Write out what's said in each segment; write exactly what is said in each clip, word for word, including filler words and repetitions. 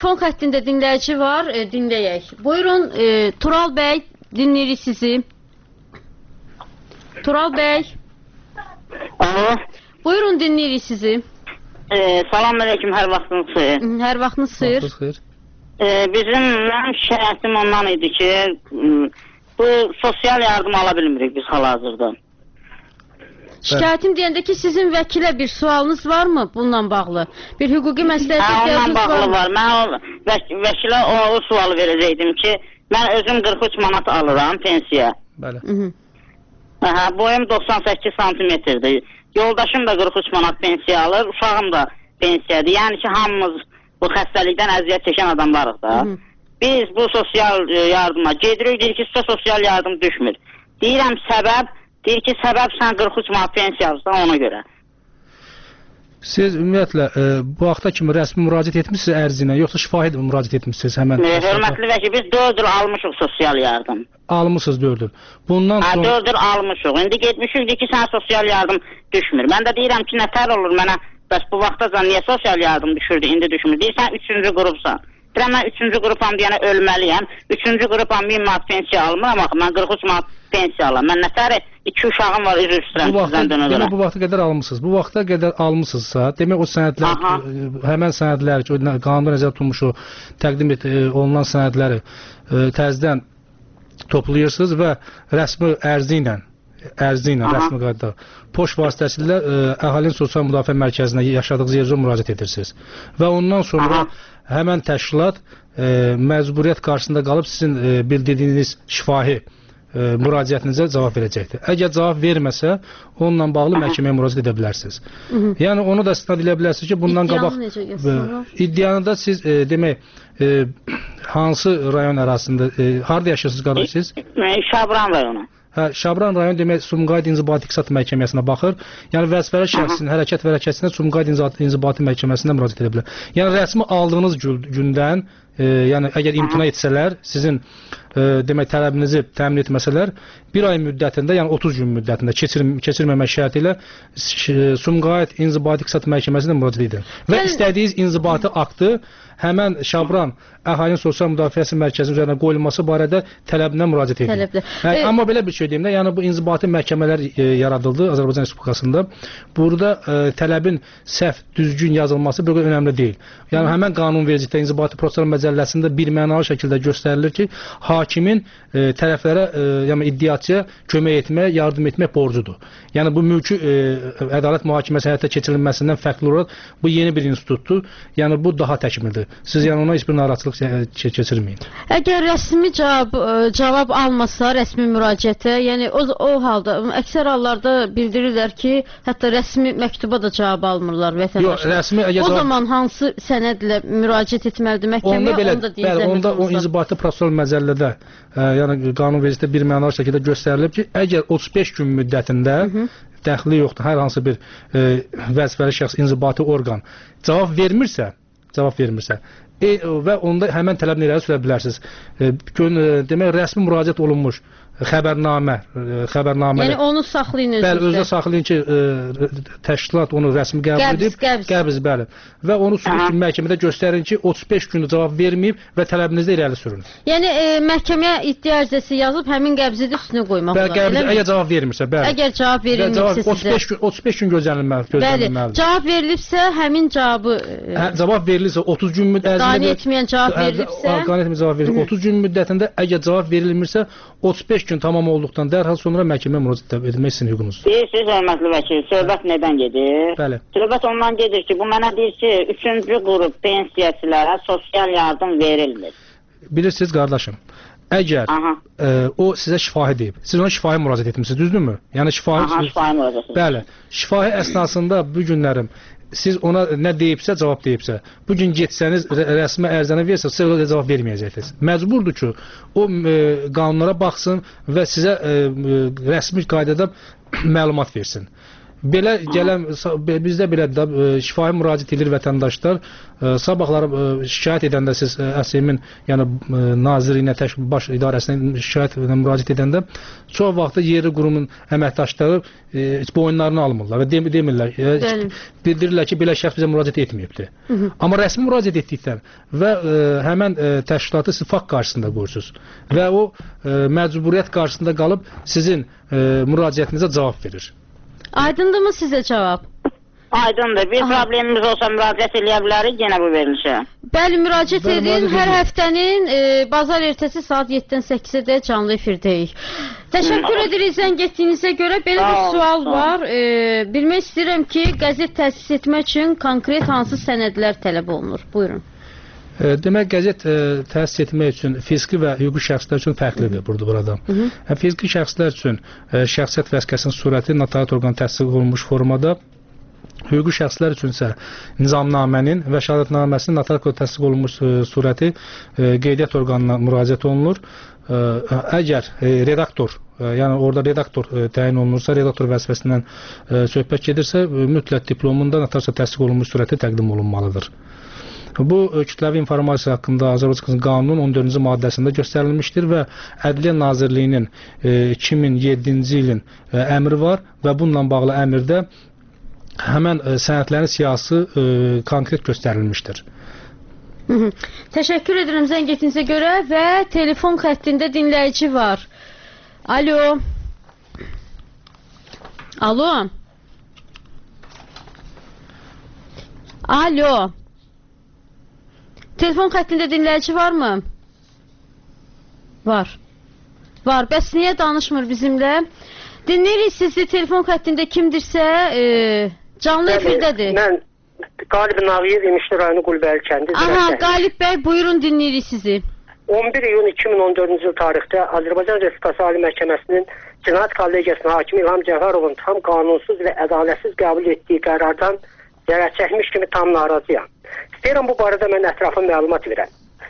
Telefon xəttində dinləyici var, e, dinləyək. Buyurun, e, Tural bəy, dinləyirik sizi. Tural bəy. Alo. Buyurun, dinləyirik sizi. E, salam aleyküm, hər vaxtınız xeyir. Hər vaxtınız xeyir. E, bizim, mənim şikayətim ondan idi ki, bu sosial yardım ala bilmirik biz hal-hazırda. Şikayətim deyəndə ki, sizin vəkilə bir sualınız varmı bununla bağlı? Bir hüquqi məsləhət ihtiyacınız var mı? Onunla bağlı var. Mən o, vək vəkilə o, o sualı verəcəkdim ki, mən özüm qırx üç manat alıram pensiya. Bəli. Aha, boyum doxsan səkkiz santimetrdir. Yoldaşım da qırx üç manat pensiya alır, uşağım da pensiyadır. Yəni ki, hamımız bu xəstəlikdən əziyyət çəkən adamlarıq da. Hı -hı. Biz bu sosial yardıma gedirik, deyir ki, sizə sosial yardım düşmür. Deyirəm səbəb, deyir ki, səbəb sən qırx üç manat pensiya alırsan ona görə. Siz ümumiyyətlə e, bu vaxta kimi rəsmi müraciət etmişsiniz ərzinə, yoxsa şifahi müraciət etmişsiniz həmən? E, hörmətli vəkil, biz dörd il almışıq sosial yardım. Almışsınız dörd il. Bundan ha, sonra... dörd il almışıq. İndi getmişik ki, sən sosial yardım düşmür. Mən də deyirəm ki, nətər olur mənə, bəs bu vaxtacan niyə sosial yardım düşürdü, indi düşmür. Deyirsən, üçüncü qrupsan. Deyirəm, mən üçüncü qrupam deyənə ölməliyəm. Üçüncü qrupam min manat pensiya almıram, axı, mən qırx üç manat pensiya alam. Mən nətər iki uşağım var, üzr istəyirəm sizdən dönə dönə. Bu vaxta qədər almışsınız. Bu vaxta qədər almışsınızsa, demək o sənədlər, Aha. həmən sənədlər, qanunda nəzərdə tutulmuş o təqdim et, olunan sənədləri təzədən toplayırsınız və rəsmi ərzi ilə, ərzi ilə, rəsmi qaydada poçt vasitəsilə əhalinin sosial müdafiə mərkəzinə yaşadığınız yerə müraciət edirsiniz. Və ondan sonra Aha. həmən təşkilat e, məcburiyyət qarşısında qalıb sizin e, bildirdiyiniz şifahi e, müraciətinizə cavab verəcəkdir. Əgər cavab verməsə, onunla bağlı məhkəməyə müraciət edə bilərsiniz. Hı -hı. Yəni onu da istinad edə bilərsiniz ki, bundan qabaq iddianı da siz e, demək e, hansı rayon ərazisində, e, harada yaşayırsınız qardaşsınız? Şabran rayonu. Hə, Şabran rayon demək Sumqayıt İnzibati İqtisad Məhkəməsinə baxır. Yəni vəzifəli şəxsin hərəkət və hərəkətinə Sumqayıt İnzibati Məhkəməsinə müraciət edə bilər. Yəni rəsmi aldığınız gündən, e, yəni əgər imtina etsələr, sizin e, demək tələbinizi təmin etməsələr, bir ay müddətində, yəni otuz gün müddətində keçir, keçirməmək şərti ilə Sumqayıt İnzibati İqtisad Məhkəməsinə müraciət edin. Və yəni... istədiyiniz inzibati aktı həmən Şabran əhalinin sosial müdafiəsi mərkəzinin üzərinə qoyulması barədə tələbinə müraciət edin. Hə, e... Amma belə bir şey deyim də, yəni bu inzibati məhkəmələr e, yaradıldı Azərbaycan Respublikasında. Burada e, tələbin səhv, düzgün yazılması bir qədər önəmli deyil. Yəni Hı. həmən qanunvericilikdə inzibati proseslər məcəlləsində bir mənalı şəkildə göstərilir ki, hakimin e, tərəflərə, e, yəni iddiaçıya kömək etmək, yardım etmək borcudur. Yəni bu mülki e, ədalət mühakiməsi həyata keçirilməsindən fərqli olaraq bu yeni bir institutdur. Yəni bu daha təkmildir. Siz yəni ona heç bir narahatçılıq keçirməyin. Əgər rəsmi cavab, cavab almasa, rəsmi müraciətə, yəni o, o halda, əksər hallarda bildirirlər ki, hətta rəsmi məktuba da cavab almırlar vətəndaşlar. Yox, rəsmi əgər o cavab... zaman hansı sənədlə müraciət etməlidir məhkəməyə, onda belə, onu da deyir. Bəli, onda o inzibati prosessual məcəllədə, ə, yəni qanunvericilikdə bir mənalı şəkildə göstərilib ki, əgər otuz beş gün müddətində Hı -hı. dəxli yoxdur, hər hansı bir e, vəzifəli şəxs, inzibati orqan cavab vermirsə, cavab vermirsə e, və onda həmən tələbini irəli sürə bilərsiniz. E, gün, e, demək, rəsmi müraciət olunmuş xəbərnamə, xəbərnamə. Yəni onu saxlayın özünüzdə. Bəli, özünüzdə saxlayın ki, ə, təşkilat onu rəsmi qəbul qəbz, edib, qəbz. qəbz, bəli. Və onu sürücü məhkəmədə göstərin ki, otuz beş gündə cavab verməyib və tələbinizdə irəli sürün. Yəni e, məhkəməyə iddia ərizəsi yazıb həmin qəbzi də üstünə qoymaq olar. Bəli, qəbz, əgər cavab verilmirsə, bəli. Əgər cavab verilmirsə sizə. otuz beş gün, otuz beş gün gözlənilməlidir. Bəli, cavab verilibsə həmin cavabı e, hə, cavab verilirsə otuz gün müddətində qane etməyən cavab verilibsə, qane etməyən cavab verilibsə otuz gün müddətində əgər cavab verilmirsə otuz beş gün tamam olduqdan dərhal sonra məhkəməyə müraciət etmək sizin hüququnuzdur. Deyirsiniz, hörmətli vəkil, söhbət nədən gedir? Bəli. Söhbət ondan gedir ki, bu mənə deyir ki, üçüncü qrup pensiyaçilərə sosial yardım verilmir. Bilirsiniz, qardaşım, əgər e, o sizə şifahi deyib, siz ona şifahi müraciət etmişsiniz, düzdürmü? Yəni şifahi, Aha, şifahi müraciət. Bəli, şifahi əsnasında bu günlərim siz ona nə deyibsə, cavab deyibsə, bugün getsəniz, rəsmi ərzəni versəniz, siz ona cavab verməyəcəksiniz. Məcburdur ki, o e, qanunlara baxsın və sizə e, rəsmi qaydada məlumat versin. Belə gələn bizdə belə də şifahi müraciət edir vətəndaşlar. Sabahlar şikayət edəndə siz S M-in, yəni Nazirliyinə, Təşkil Baş İdarəsinə şikayət müraciət edəndə çox vaxtı yerli qurumun əməkdaşları heç boyunlarını almırlar və demirlər, bildirirlər ki, belə şəxs bizə müraciət etməyibdir. Amma rəsmi müraciət etdikdən və həmən təşkilatı siz fakt qarşısında qoyursunuz və o məcburiyyət qarşısında qalıb sizin müraciətinizə cavab verir. Aydındırmı sizə cavab? Aydındır. Bir Aha. problemimiz olsa müraciət edə bilərik yenə bu verilişə. Bəli, müraciət edin. Hər həftənin e, bazar ertəsi saat yeddidən səkkizə canlı efirdəyik. Təşəkkür edirik zəng etdiyinizə görə. Belə bir sual var. E, bilmək istəyirəm ki, qəzet təsis etmək üçün konkret hansı sənədlər tələb olunur? Buyurun. Demək, qəzet e, təsis etmək üçün fiziki və hüquqi şəxslər üçün fərqlidir burada burada. Hə, fiziki şəxslər üçün e, şəxsiyyət vəsiqəsinin surəti notariat orqanı təsdiq olunmuş formada, hüquqi şəxslər üçün isə nizamnamənin və şəhadətnaməsinin notariat təsdiq olunmuş e, surəti e, qeydiyyat orqanına müraciət olunur. E, əgər e, redaktor, e, yəni orada redaktor e, təyin olunursa, redaktor vəzifəsindən e, söhbət gedirsə, e, mütləq diplomunda notariat təsdiq olunmuş surəti təqdim olunmalıdır. Bu kütləvi informasiya haqqında Azərbaycan qanunun on dördüncü maddəsində göstərilmişdir və Ədliyyə Nazirliyinin iki min yeddinci ilin əmri var və bununla bağlı əmrdə həmən sənədlərin siyahısı konkret göstərilmişdir. Hı -hı. Təşəkkür edirəm zəng etdiyinizə görə və telefon xəttində dinləyici var. Alo. Alo. Alo. Telefon xəttində dinləyici varmı? Var. Var. Bəs niyə danışmır bizimlə? Dinləyirik sizi. Telefon xəttində kimdirsə e, canlı efirdədir. Mən Qalib Naviyev, İmişli rayonu Qulbəyli kəndi. Aha, Qalib bəy, buyurun dinləyirik sizi. on bir iyun iki min on dördüncü il tarixdə Azərbaycan Respublikası Ali Məhkəməsinin Cinayət Kollegiyasının hakimi İlham Cəfərovun tam qanunsuz və ədalətsiz qəbul etdiyi qərardan zərər çəkmiş kimi tam narazıyam. İstəyirəm bu barədə mən ətraflı məlumat verəm.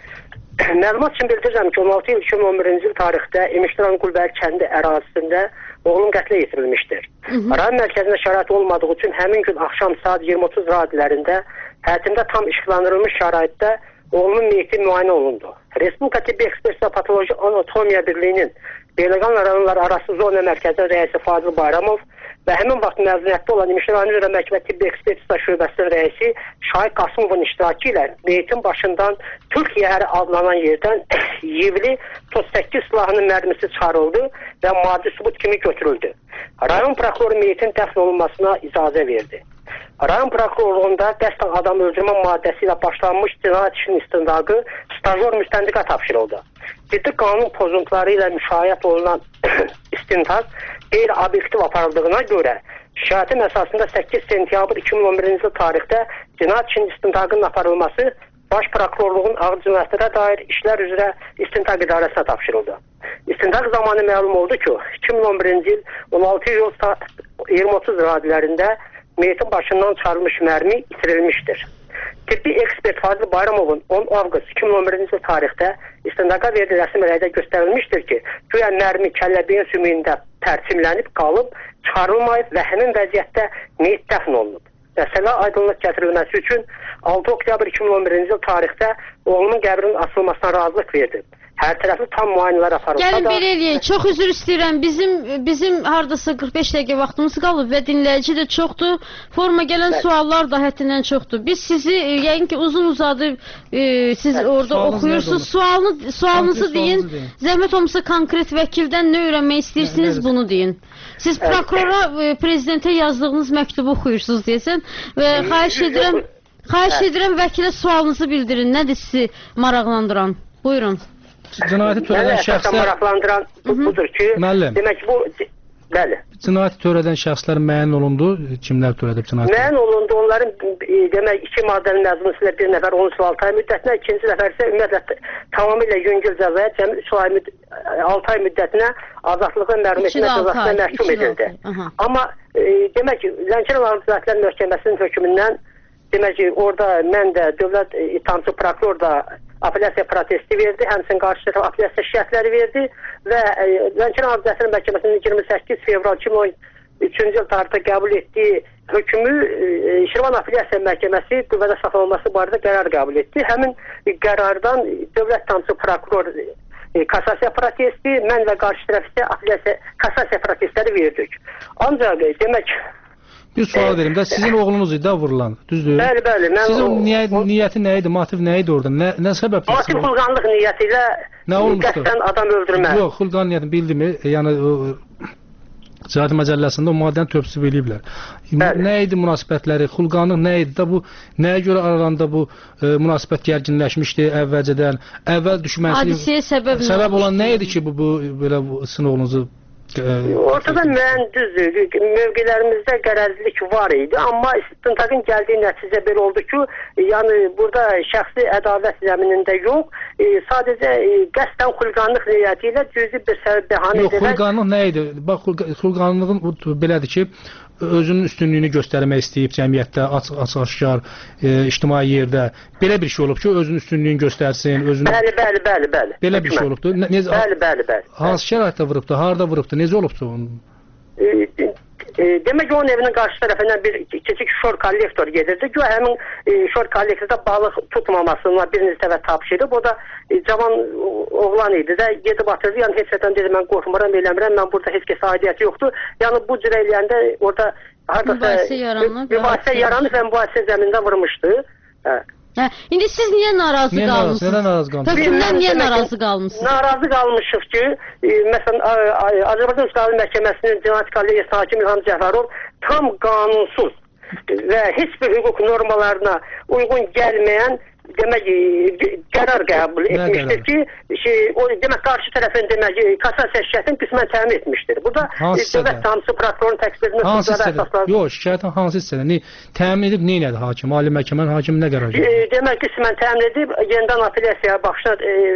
Məlumat üçün bildirirəm ki, on altı iyul iki min on birinci il tarixdə İmişli rayonu Qulbəyli kəndi ərazisində oğlum qətlə yetirilmişdir. Rayon mərkəzində şərait olmadığı üçün həmin gün axşam saat iyirmi otuz radələrində həyətimdə tam işıqlandırılmış şəraitdə oğlumun meyiti müayinə olundu. Respublika Tibbi Ekspertiza Patoloji Anatomiya Birliyinin Beyləqan rayonları arası zona mərkəzinin rəisi Fazıl Bayramov və həmin vaxt məzuniyyətdə olan İmişli rayon üzrə məhkəmə Tibbi Ekspertiza şöbəsinin rəisi Şahid Qasımovun iştirakı ilə meyitin başından Türk yəhəri adlanan yerdən yivli otuz səkkiz silahının mərmisi çıxarıldı və maddi sübut kimi götürüldü. Rayon prokuroru meyitin dəfn olunmasına icazə verdi. Rayon prokurorluğunda qəsdən adam öldürmə maddəsi ilə başlanmış cinayət işinin istintaqı stajyor müstəndiqə tapşırıldı. Ciddi qanun pozuntuları ilə müşayiət olunan istintaq qeyri-obyektiv aparıldığına görə şikayətin əsasında səkkiz sentyabr iki min on birinci il tarixdə cinayət işinin istintaqının aparılması Baş prokurorluğun ağır cinayətlərə dair işlər üzrə istintaq idarəsinə tapşırıldı. İstintaq zamanı məlum oldu ki, iki min on birinci il on altı iyul iyirmi otuz radələrində meyitin başından çıxarılmış mərmi itirilmişdir. Tibbi ekspert Fazıl Bayramovun on avqust iki min on birinci il tarixdə istintaqa verdiyi rəsmi rəydə göstərilmişdir ki, güya mərmi kəlləbeyin sümüyündə tərsimlənib qalıb, çıxarılmayıb və həmin vəziyyətdə meyit dəfn olunub. Məsələ aydınlıq gətirilməsi üçün altı oktyabr iki min on birinci il tarixdə oğlumun qəbrinin asılmasına razılıq verdi. Hər tərəfli tam müayinələr aparılsa da... Gəlin belə eləyək, çox üzr istəyirəm. Bizim bizim hardasa qırx beş dəqiqə vaxtımız qalıb və dinləyici də çoxdur. Forma gələn Bəli. suallar da həddindən çoxdur. Biz sizi, yəqin ki, uzun uzadı e, siz Bəli. orada Sualınız oxuyursunuz. Sualını, sualınızı deyin. deyin. Zəhmət olmasa konkret vəkildən nə öyrənmək istəyirsiniz, Bəli. bunu deyin. Siz Bəli. prokurora, e, prezidentə yazdığınız məktubu oxuyursunuz deyəsən və xahiş edirəm, xahiş edirəm vəkilə sualınızı bildirin. Nədir sizi maraqlandıran? Buyurun. Cinayəti törədən şəxslər maraqlandıran budur ki, Müəllim. demək bu bəli. Cinayəti törədən şəxslər müəyyən olundu, kimlər törədib cinayəti? Müəyyən olundu, onların e, demək iki maddənin məzunu ilə bir nəfər on il altı ay müddətinə, ikinci nəfər isə ümumiyyətlə tamamilə yüngül cəzaya cəmi üç ay altı ay müddətinə azadlıqdan məhrum etmə cəzasına məhkum edildi. Amma e, demək Lənkəran Ağır Cinayətlər Məhkəməsinin hökmündən demək ki, orada mən də dövlət ittihamçı prokuror da apellyasiya protesti verdi, həmçinin qarşı tərəf apellyasiya şikayətləri verdi və Lənkəran Ağır Cinayətlər Məhkəməsinin iyirmi səkkiz fevral iki min on üçüncü il tarixdə qəbul etdiyi hökmü e, Şirvan Apellyasiya Məhkəməsi qüvvədə saxlanılması barədə qərar qəbul etdi. Həmin qərardan dövlət ittihamçısı prokuror e, kassasiya protesti, mən və qarşı tərəf isə apellyasiya kassasiya protestləri verdik. Ancaq e, demək Bir sual verim də, sizin oğlunuz idi vurulan, düzdür? Bəli, bəli. Mən Sizin o, niyyət, o, niyyəti nə idi, motiv nə idi orada? Nə, nə səbəbdir? motiv xulqanlıq niyyəti ilə qəsdən adam öldürmək. Yox, xulqan niyyətini bildimi, yəni Cəhət Məcəlləsində o maddəni tövsif ediblər. Nə idi münasibətləri, xulqanlıq nə idi də bu, nəyə görə aralarında bu e, münasibət gərginləşmişdi əvvəlcədən, əvvəl düşmənçilik Hadisəyə səbəb, səbəb olan nə idi ki, bu, bu belə bu, sizin oğlunuzu Ortada müəyyən düzdür, mövqelərimizdə qərəzlik var idi, amma istintaqın gəldiyi nəticə belə oldu ki, yəni burada şəxsi ədalət zəminində yox, e, sadəcə e, qəsdən xulqanlıq niyyəti ilə cüzi bir səbəb bəhanə edilir. Yox, xulqanlıq nə idi? Bax, xulqanlığın belədir ki, özünün üstünlüyünü göstərmək istəyib cəmiyyətdə, açıq-aşkar, e, ictimai yerdə. Belə bir şey olub ki, özünün üstünlüyünü göstərsin, özünü... Bəli, bəli, bəli, bəli. Belə bir şey olubdur. Necə... Bəli, bəli, bəli. Hansı şəraitdə vurubdur, harada vurubdur, necə olubdur onun? E, e, demək ki, onun evinin qarşı tərəfindən bir kiçik şor kollektor gedirdi ki, həmin e, şor kollektorda balıq tutmamasına bir nisbə tapşırıb. O da e, cavan oğlan idi də, gedib atırdı. Yəni, heç nədən dedi, mən qorxmuram, eləmirəm, mən burada heç kəsə aidiyyəti yoxdur. Yəni, bu cür eləyəndə orada mübahisə yaranıb. Mübahisə yaranıb və mübahisə zəmində vurmuşdu. Hə. Hə, indi siz niyə narazı niyə qalmısınız? Nədən narazı qalmısınız? Hökmdən niyə narazı qalmısınız? Narazı qalmışıq ki, e, məsələn, Azərbaycan Üstəvi Məhkəməsinin Cinayət Kollegiyasının hakimi İlham Cəfərov tam qanunsuz və heç bir hüquq normalarına uyğun gəlməyən demək qərar qəbul etmişdir ki, şey, o demək qarşı tərəfin demək kassasiya şikayətini qismən təmin etmişdir. Burada dövlət ittihamçısı prokurorun təqsirinin əsasları. Yox, şikayətin hansı hissədə? Təmin edib nə elədi hakim? Ali məhkəmənin hakimi nə qərar verdi? Demək qismən təmin edib yenidən apellyasiyaya baxışına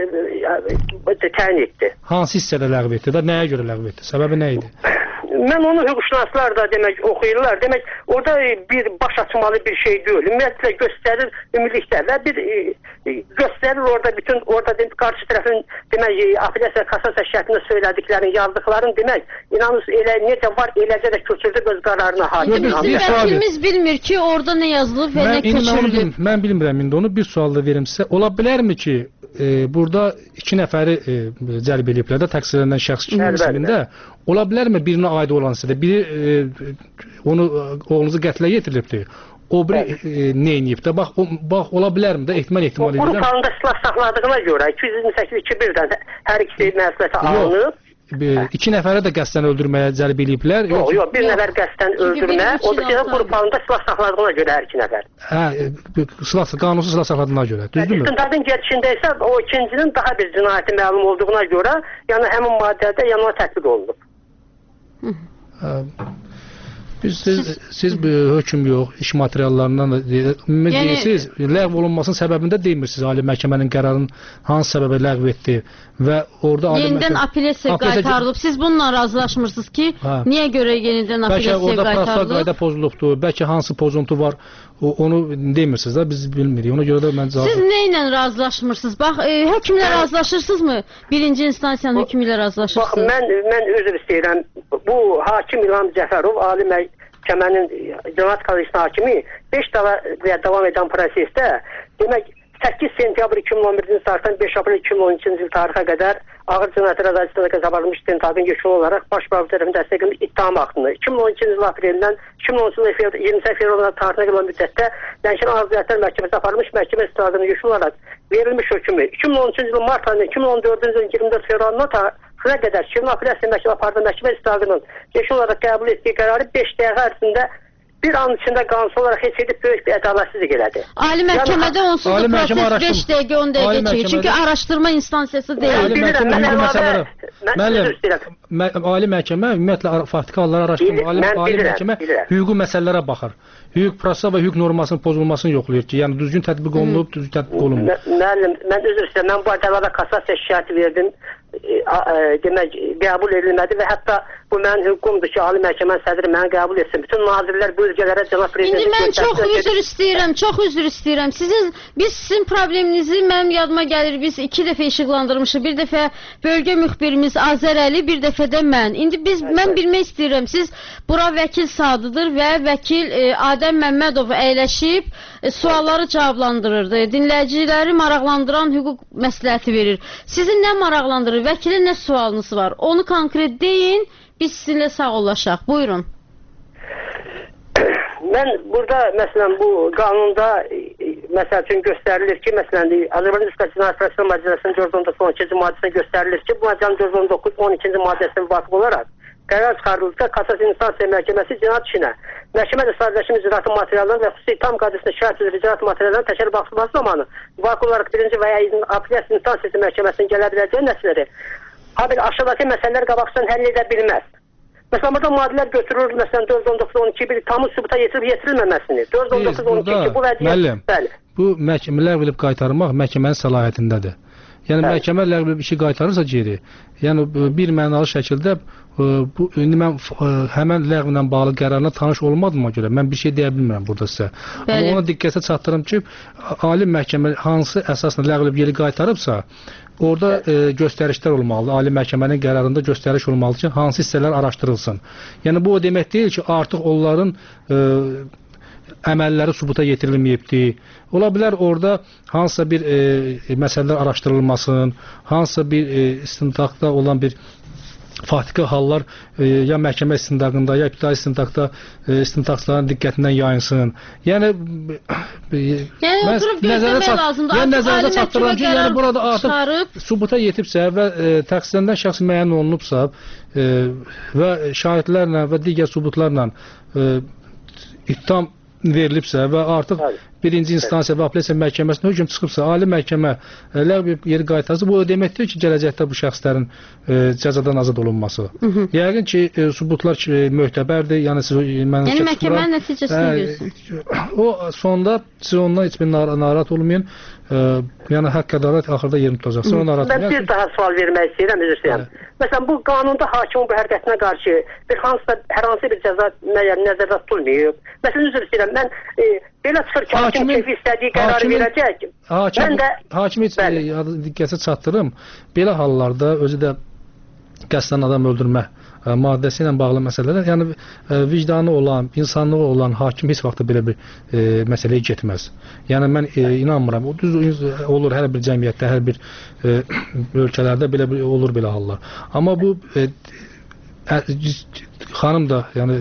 təyin etdi. Hansı hissədə ləğv etdi də? Nəyə görə ləğv etdi? Səbəbi nə idi? Mən onu hüquqşünaslar da demək oxuyurlar. Demək orada bir baş açmalı bir şey deyil. Ümumiyyətlə göstərir ümumilikdə və bir e, göstərir orada bütün orada demək, qarşı tərəfin demək apellyasiya kassasiya şikayətində söylədiklərini, yazdıqlarını demək inanın elə necə var eləcə də köçürdü öz qararına hakim. Bizim vəkilimiz bilmir ki, orada nə yazılıb və nə köçürülüb. Mən bilmirəm indi onu. Bir sual da verim sizə. Ola bilərmi ki, e, burada iki nəfəri e, cəlb ediblər də təqsirlənən şəxs kimində? Ola bilərmi birinə aid olan sizə? Biri e, onu oğlunuzu qətlə yetirilibdir. O biri e, nə edib də? Bax, o, bax ola bilərmi də? Ehtimal ehtimal edirəm. Qrup halında silah saxladığına görə iki yüz iyirmi səkkiz iki birdən hər ikisi məsuliyyətə alınıb. İki nəfəri də qəsdən öldürməyə cəlb ediblər. Yox, yox, bir nəfər qəsdən öldürmə, o da ki, qrup halında silah saxladığına görə hər iki nəfər. Hə, silah, qanunsuz silah saxladığına görə, düzdürmü? İstintaqın gedişində isə o ikincinin daha bir cinayəti məlum olduğuna görə, yəni həmin maddədə yanına tətbiq olunub. Biz, siz, siz hökm yox, iş materiallarından da yəni, deyirsiniz, ləğv olunmasının səbəbində deymirsiniz, Ali Məhkəmənin qərarının hansı səbəbə ləğv etdi və orada Ali yenidən məhkəmə... apellyasiya qaytarılıb. Siz bununla razılaşmırsınız ki, hə. Niyə görə yenidən apellyasiya qaytarılıb? Bəlkə orada prosessual qayda pozulubdur, bəlkə hansı pozuntu var, onu demirsiniz də, biz bilmirik. Ona görə də mən cavab... Siz nə ilə razılaşmırsınız? Bax, e, hökmlə razılaşırsınızmı? Birinci instansiyanın hökmü ilə razılaşırsınız? Bax, mən, mən üzr istəyirəm. Bu hakim İlham Cəfərov, Ali Məhkəmənin Cinayət Kollegiyasının hakimi beş dəfə davam edən prosesdə, demək, səkkiz sentyabr iki min on birinci tarixdən beş aprel iki min on ikinci il tarixə qədər ağır cinayət rəzasında qəzabarılmış istintaqın yekunlu olaraq baş prokuror tərəfindən dəstəklənmiş ittiham haqqında iki min on ikinci il aprelindən iki min on ikinci il iyirmi səkkiz fevral tarixinə qədər müddətdə Lənkəran Ağır Cinayətlər Məhkəməsi aparılmış məhkəmə istintaqının yekunlu olaraq verilmiş hökmü iki min on üçüncü il mart ayının iki min on dördüncü ilin iyirmi dörd fevralına tarixinə qədər Şirvan Apellyasiya Məhkəməsi apardığı məhkəmə istintaqının yekunlu olaraq qəbul etdiyi qərarı beş dəqiqə ərzində bir an içində qanunsuz olaraq heç edib böyük bir ədalətsizlik elədi. Ali məhkəmədə onsuz da proses beş dəqiqə, on dəqiqə çəkir. Çünki araşdırma instansiyası deyil. Ali məhkəmə hüquqi məsələləri. Ali məhkəmə ümumiyyətlə faktiki halları araşdırmır. Ali məhkəmə hüquqi məsələlərə baxır. Hüquq prosesi və hüquq normasının pozulmasını yoxlayır ki, yəni düzgün tətbiq olunub, düzgün tətbiq olunmur. Müəllim, mən üzr istəyirəm. Mən bu ədalətə kassasiya şikayəti verdim. e, e, demək qəbul edilmədi və hətta bu mənim hüququmdur ki, Ali Məhkəmənin sədri məni qəbul etsin. Bütün nazirlər bölgələrə cənab prezident. İndi mən çox üzr istəyirəm, çox üzr istəyirəm. Sizin biz sizin probleminizi mənim yadıma gəlir. Biz iki dəfə işıqlandırmışıq. Bir dəfə bölgə müxbirimiz Azərəli, bir dəfə də mən. İndi biz evet. Mən bilmək istəyirəm. Siz bura vəkil sadıdır və vəkil e, Adəm Məmmədov əyləşib e, sualları cavablandırırdı. Dinləyiciləri maraqlandıran hüquq məsləhəti verir. Sizin nə maraqlandırır? Vəkilin nə sualınız var? Onu konkret deyin. Biz sizinlə sağollaşaq. Buyurun. Mən burada məsələn bu qanunda məsəl üçün göstərilir ki, məsələn Azərbaycan Respublikası Cinayət Prosesi Məcəlləsinin dörd yüz on doqquz on ikinci maddəsinə göstərilir ki, bu məcəllənin dörd yüz on doqquz on ikinci maddəsinə müvafiq olaraq qərar çıxarılırsa Kassasiya İnstansiya Məhkəməsi cinayət işinə məhkəmə sadələşmiş icraatı materiallarının və xüsusi tam qaydasında şikayət edilir icraat materiallarının təkrar baxılması zamanı müvafiq olaraq birinci və ya apellyasiya instansiyası məhkəməsinin gələ biləcəyi nəticələri habelə aşağıdakı məsələlər qabaqcadan həll edə bilməz. Məsələn, burada maddələr götürür, məsələn, dörd yüz on doqquz on iki bir tamı sübuta yetirib yetirilməməsini. dörd yüz on doqquz on iki bu vəziyyət. Bəli. Bu məhkəmə ləğv edib qaytarmaq məhkəmənin səlahiyyətindədir. Yəni bəli. Məhkəmə ləğv edib işi qaytarırsa geri, yəni bir mənalı şəkildə bu indi mən həmən ləğvlə bağlı qərarına tanış olmadığıma görə mən bir şey deyə bilmirəm burada sizə. Bəli. Amma ona diqqətə çatdırım ki, ali məhkəmə hansı əsasla ləğv edib geri qaytarıbsa, orada e, göstərişlər olmalıdır. Ali məhkəmənin qərarında göstəriş olmalıdır ki, hansı hissələr araşdırılsın. Yəni bu o demək deyil ki, artıq onların e, əməlləri sübuta yetirilməyibdir. Ola bilər orada hansısa bir e, məsələlər araşdırılmasın, hansısa bir e, istintaqda olan bir faktiki hallar e, ya məhkəmə istintaqında, ya ibtidai istintaqda e, istintaqçıların diqqətindən yayınsın. Yəni e, yəni oturub gözləmək lazımdır. Yəni nəzərdə çatdırıram ki, yəni burada artıq çıxarıb sübuta yetibsə və e, təqsirlənən şəxs müəyyən olunubsa e, və şahidlərlə və digər sübutlarla e, ittiham verilibsə və artıq Bəli. birinci instansiya və apellyasiya məhkəməsinə hökm çıxıbsa, ali məhkəmə ləğv yeri qaytarsa, bu o deməkdir ki, gələcəkdə bu şəxslərin e, cəzadan azad olunması. Hı -hı. Yəqin ki, e, sübutlar ki, möhtəbərdir. Yəni siz mən yəni məhkəmənin nəticəsini görürsün. O sonda siz ondan heç bir narahat olmayın. E, yəni haqq ədalət axırda yerini tutacaq. Sonra narahat olmayın. Mən bir daha sual vermək istəyirəm, üzr istəyirəm. Məsələn, bu qanunda hakimin bu hərəkətinə qarşı bir hansısa hər hansı bir cəza müəyyən nəzərdə tutulmayıb. Məsələn, üzr istəyirəm. Mən e, belə çıxır ki, hakim keyfi istədiyi qərarı verəcək. Hakim, mən də hakim heç diqqətə çatdırım. Belə hallarda özü də qəsdən adam öldürmə ə, maddəsi ilə bağlı məsələlər, yəni ə, vicdanı olan, insanlığı olan hakim heç vaxt belə bir ə, məsələyə getməz. Yəni mən ə, inanmıram. O düz olur hər bir cəmiyyətdə, hər bir ə, ölkələrdə belə bir olur belə hallar. Amma bu ə, ə, xanım da yəni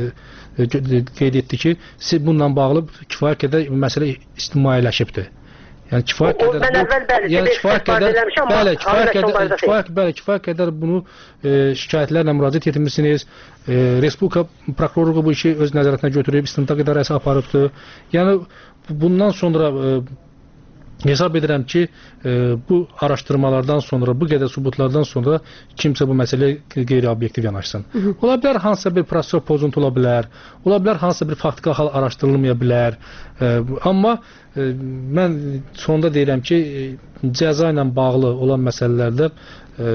qeyd etdi ki, siz bununla bağlı kifayət qədər məsələ ictimailəşibdir. Yəni kifayət qədər mən əvvəl bəli, yəni kifayət qədər bəli, kifayət qədər kifayət bəli, kifayət qədər bunu e, şikayətlərlə müraciət etmisiniz. E, Respublika prokurorluğu bu işi öz nəzarətinə götürüb, istintaq idarəsi aparıbdır. Yəni bundan sonra e, hesab edirəm ki, e, bu araşdırmalardan sonra, bu qədər sübutlardan sonra kimsə bu məsələyə qeyri-obyektiv yanaşsın. Hı -hı. Ola bilər hansısa bir prosesor pozuntu ola bilər, ola bilər hansısa bir faktiki hal araşdırılmaya bilər. E, amma e, mən sonda deyirəm ki, e, cəza ilə bağlı olan məsələlərdə e,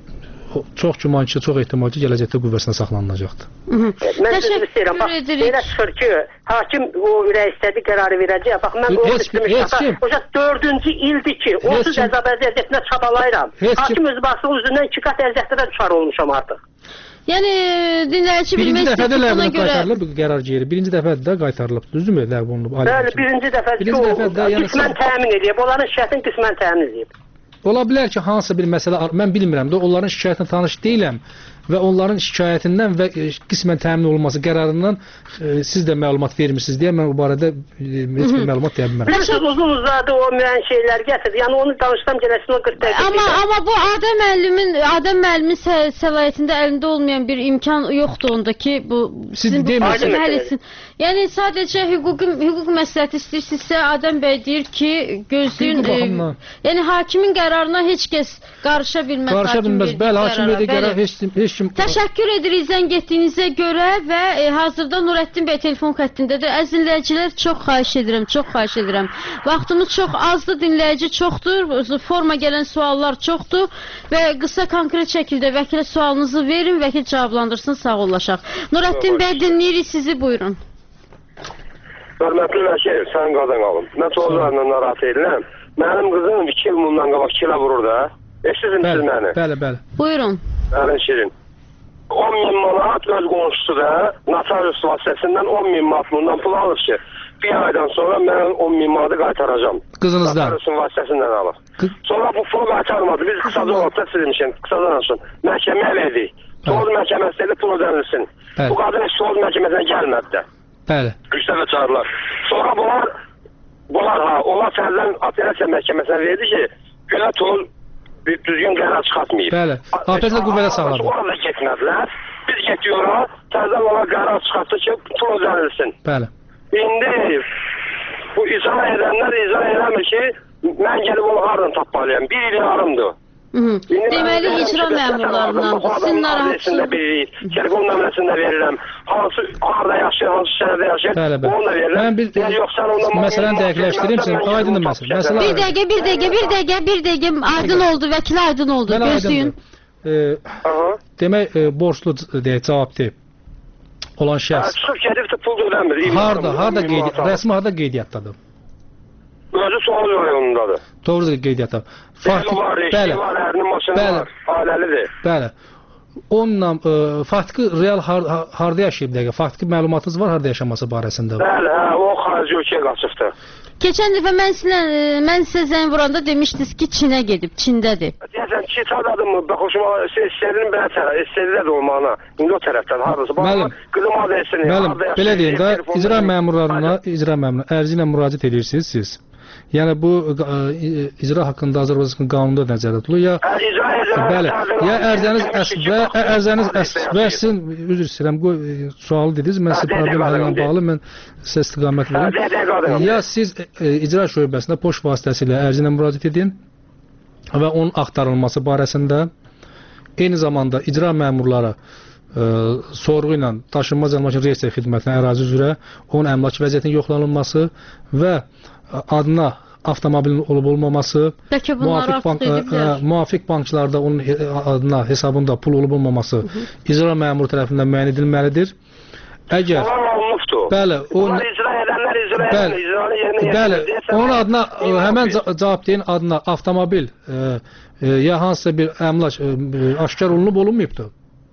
çox güman ki, çox ehtimal ki, gələcəkdə qüvvəsinə saxlanılacaqdır. Mən sizə istəyirəm, bax, belə çıxır ki, hakim o ürək istədiyi qərarı verəcək. Bax, mən o istəmişəm, o dördüncü ildir ki, onsuz əzab əziyyətinə çabalayıram. Hakim öz basığı üzündən iki qat əziyyətlərə düşar olmuşam artıq. Yəni, dinləyici bilmək istəyir ki, buna görə... qaytarılıb qərar geri, birinci dəfədə də qaytarılıb, düzdürmü, ləğv olunub? Bəli, birinci dəfədə ki, o qismən təmin edib, onların şikayətini qismən təmin edib. Ola bilər ki, hansısa bir məsələ, mən bilmirəm də, onların şikayətinə tanış deyiləm və onların şikayətindən və qismən təmin olunması qərarından e, siz də məlumat vermirsiniz deyə mən bu barədə e, heç bir məlumat deyə bilmərəm. Bilirsiniz, uzun uzadı o müəyyən şeylər gətirdi. Yəni onu danışsam gələsin o qırx dəqiqə. Amma amma bu Adəm müəllimin Adəm müəllimin səlahiyyətində əlində olmayan bir imkan yoxdur onda ki, bu sizin bu problemi həll etsin. Yəni sadəcə hüquqi hüquq məsləhəti istəyirsinizsə, Adəm bəy deyir ki, gözləyin, e, yəni hakimin qərarına heç kəs qarışa bilməz. Qarışa bilməz. Bəli, hakim verdiyi qərar heç heç hakim Təşəkkür edirik zəng etdiyinizə görə və e, hazırda Nurəddin bəy telefon xəttindədir. Əziz dinləyicilər, çox xahiş edirəm, çox xahiş edirəm. Vaxtımız çox azdır, dinləyici çoxdur, forma gələn suallar çoxdur və qısa konkret şəkildə vəkilə sualınızı verin, vəkil cavablandırsın, sağ ollaşaq. Nurəddin bəy, dinləyirik sizi, buyurun. Hörmətli vəkil, sən qadan alın. Mən çoxlarla narahat edirəm. Mənim qızım iki il bundan qabaq kilə vurur da. Eşitsin siz məni. Bəli, bəli. Buyurun. Bəli, Şirin. on min manat öz qonşusu da notarius vasitəsindən on min manat bundan pul alır ki, bir aydan sonra mən on min manatı qaytaracam. Qızınızdan. Notariusun vasitəsindən alır. Qız... Sonra bu pulu qaytarmadı. Biz qısaca orta silmişik, qısa danışın. Məhkəməyə verdik. Toz məhkəməsi dedi pul ödənilsin. Bu qadın heç toz məhkəməsinə gəlmədi də. Bəli. Üç dəfə çağırırlar. Sonra bunlar, bunlar ha, onlar fərdən apelasiya məhkəməsinə verdi ki, görə toz bir düzgün qərar çıxartmayıb. Bəli. Apelasiya qüvvədə saxladı. Orada getmədilər. Biz getdik ora, fərdən ona qərar çıxartdı ki, pul ödənilsin. Bəli. İndi bu icra edənlər icra eləmir ki, mən gəlib onu haradan tapmalıyam. Bir il yarımdır. Deməli, icra məmurlarından sizin narahatsınız. Telefon nömrəsində verirəm. Hansı harada yaşayır, hansı şəhərdə yaşayır, onu da verirəm. Mən bir məsələni dəqiqləşdireyim sizin, aydındır məsələ. Bir dəqiqə, bir dəqiqə, bir dəqiqə, bir dəqiqə, aydın oldu, vəkil aydın oldu, gözləyin. Demək, borçlu deyək, cavabdır olan şəxs. Çıxıb gedib də pul da ödəmir. Harada, harada qeydiyyat, rəsmi harada qeydiyyatdadır? Özü sual rayonundadır. Doğrudur qeydiyyatda. Faktiki var, eşki var, ərinin maşını var, ailəlidir. Bəli. Onunla e, faktiki real har, harda yaşayıb dəqiqə? Faktiki məlumatınız var harda yaşaması barəsində? Bəli, hə, o xarici ölkəyə qaçıbdır. Keçən dəfə mən sizə, mən sizə zəng vuranda demişdiniz ki, Çinə gedib, Çindədir. Deyəsən, Çin adadım mı? Bax, hoşuma, istədiyim belə tərəf, istədiyyə də olmağına, indi o tərəfdən, haradasa. Müəllim, qızım adı etsin, müəllim, belə deyim də, icra məmurlarına, icra məmurlarına ərzi ilə müraciət edirsiniz siz. Yəni bu icra haqqında Azərbaycan qanununda nəzərdə tutulur ya bəli, ya ərzəniz əsbə, ərzəniz əsbə sizin üzr istəyirəm, sualı dediniz, mən sizə problem həllə bağlı mən sizə istiqamət verim. Ya siz icra şöbəsinə poçt vasitəsilə ərzi ilə müraciət edin və onun axtarılması barəsində eyni zamanda icra məmurları sorğu ilə daşınmaz əmlakın reyestr xidmətinə ərazi üzrə onun əmlak vəziyyətinin yoxlanılması və adına avtomobilin olub-olmaması, müvafiq, bank, ə, müvafiq banklarda onun adına, hesabında pul olub-olmaması icra məmuru tərəfindən müəyyən edilməlidir. Əgər bəli, o icra edənlər icra edənlər, icranı yerinə bəli, onun adına ə, həmən cavab deyin adına avtomobil ə, ə, ya hansısa bir əmlak ə, aşkar olunub olunmayıbdır.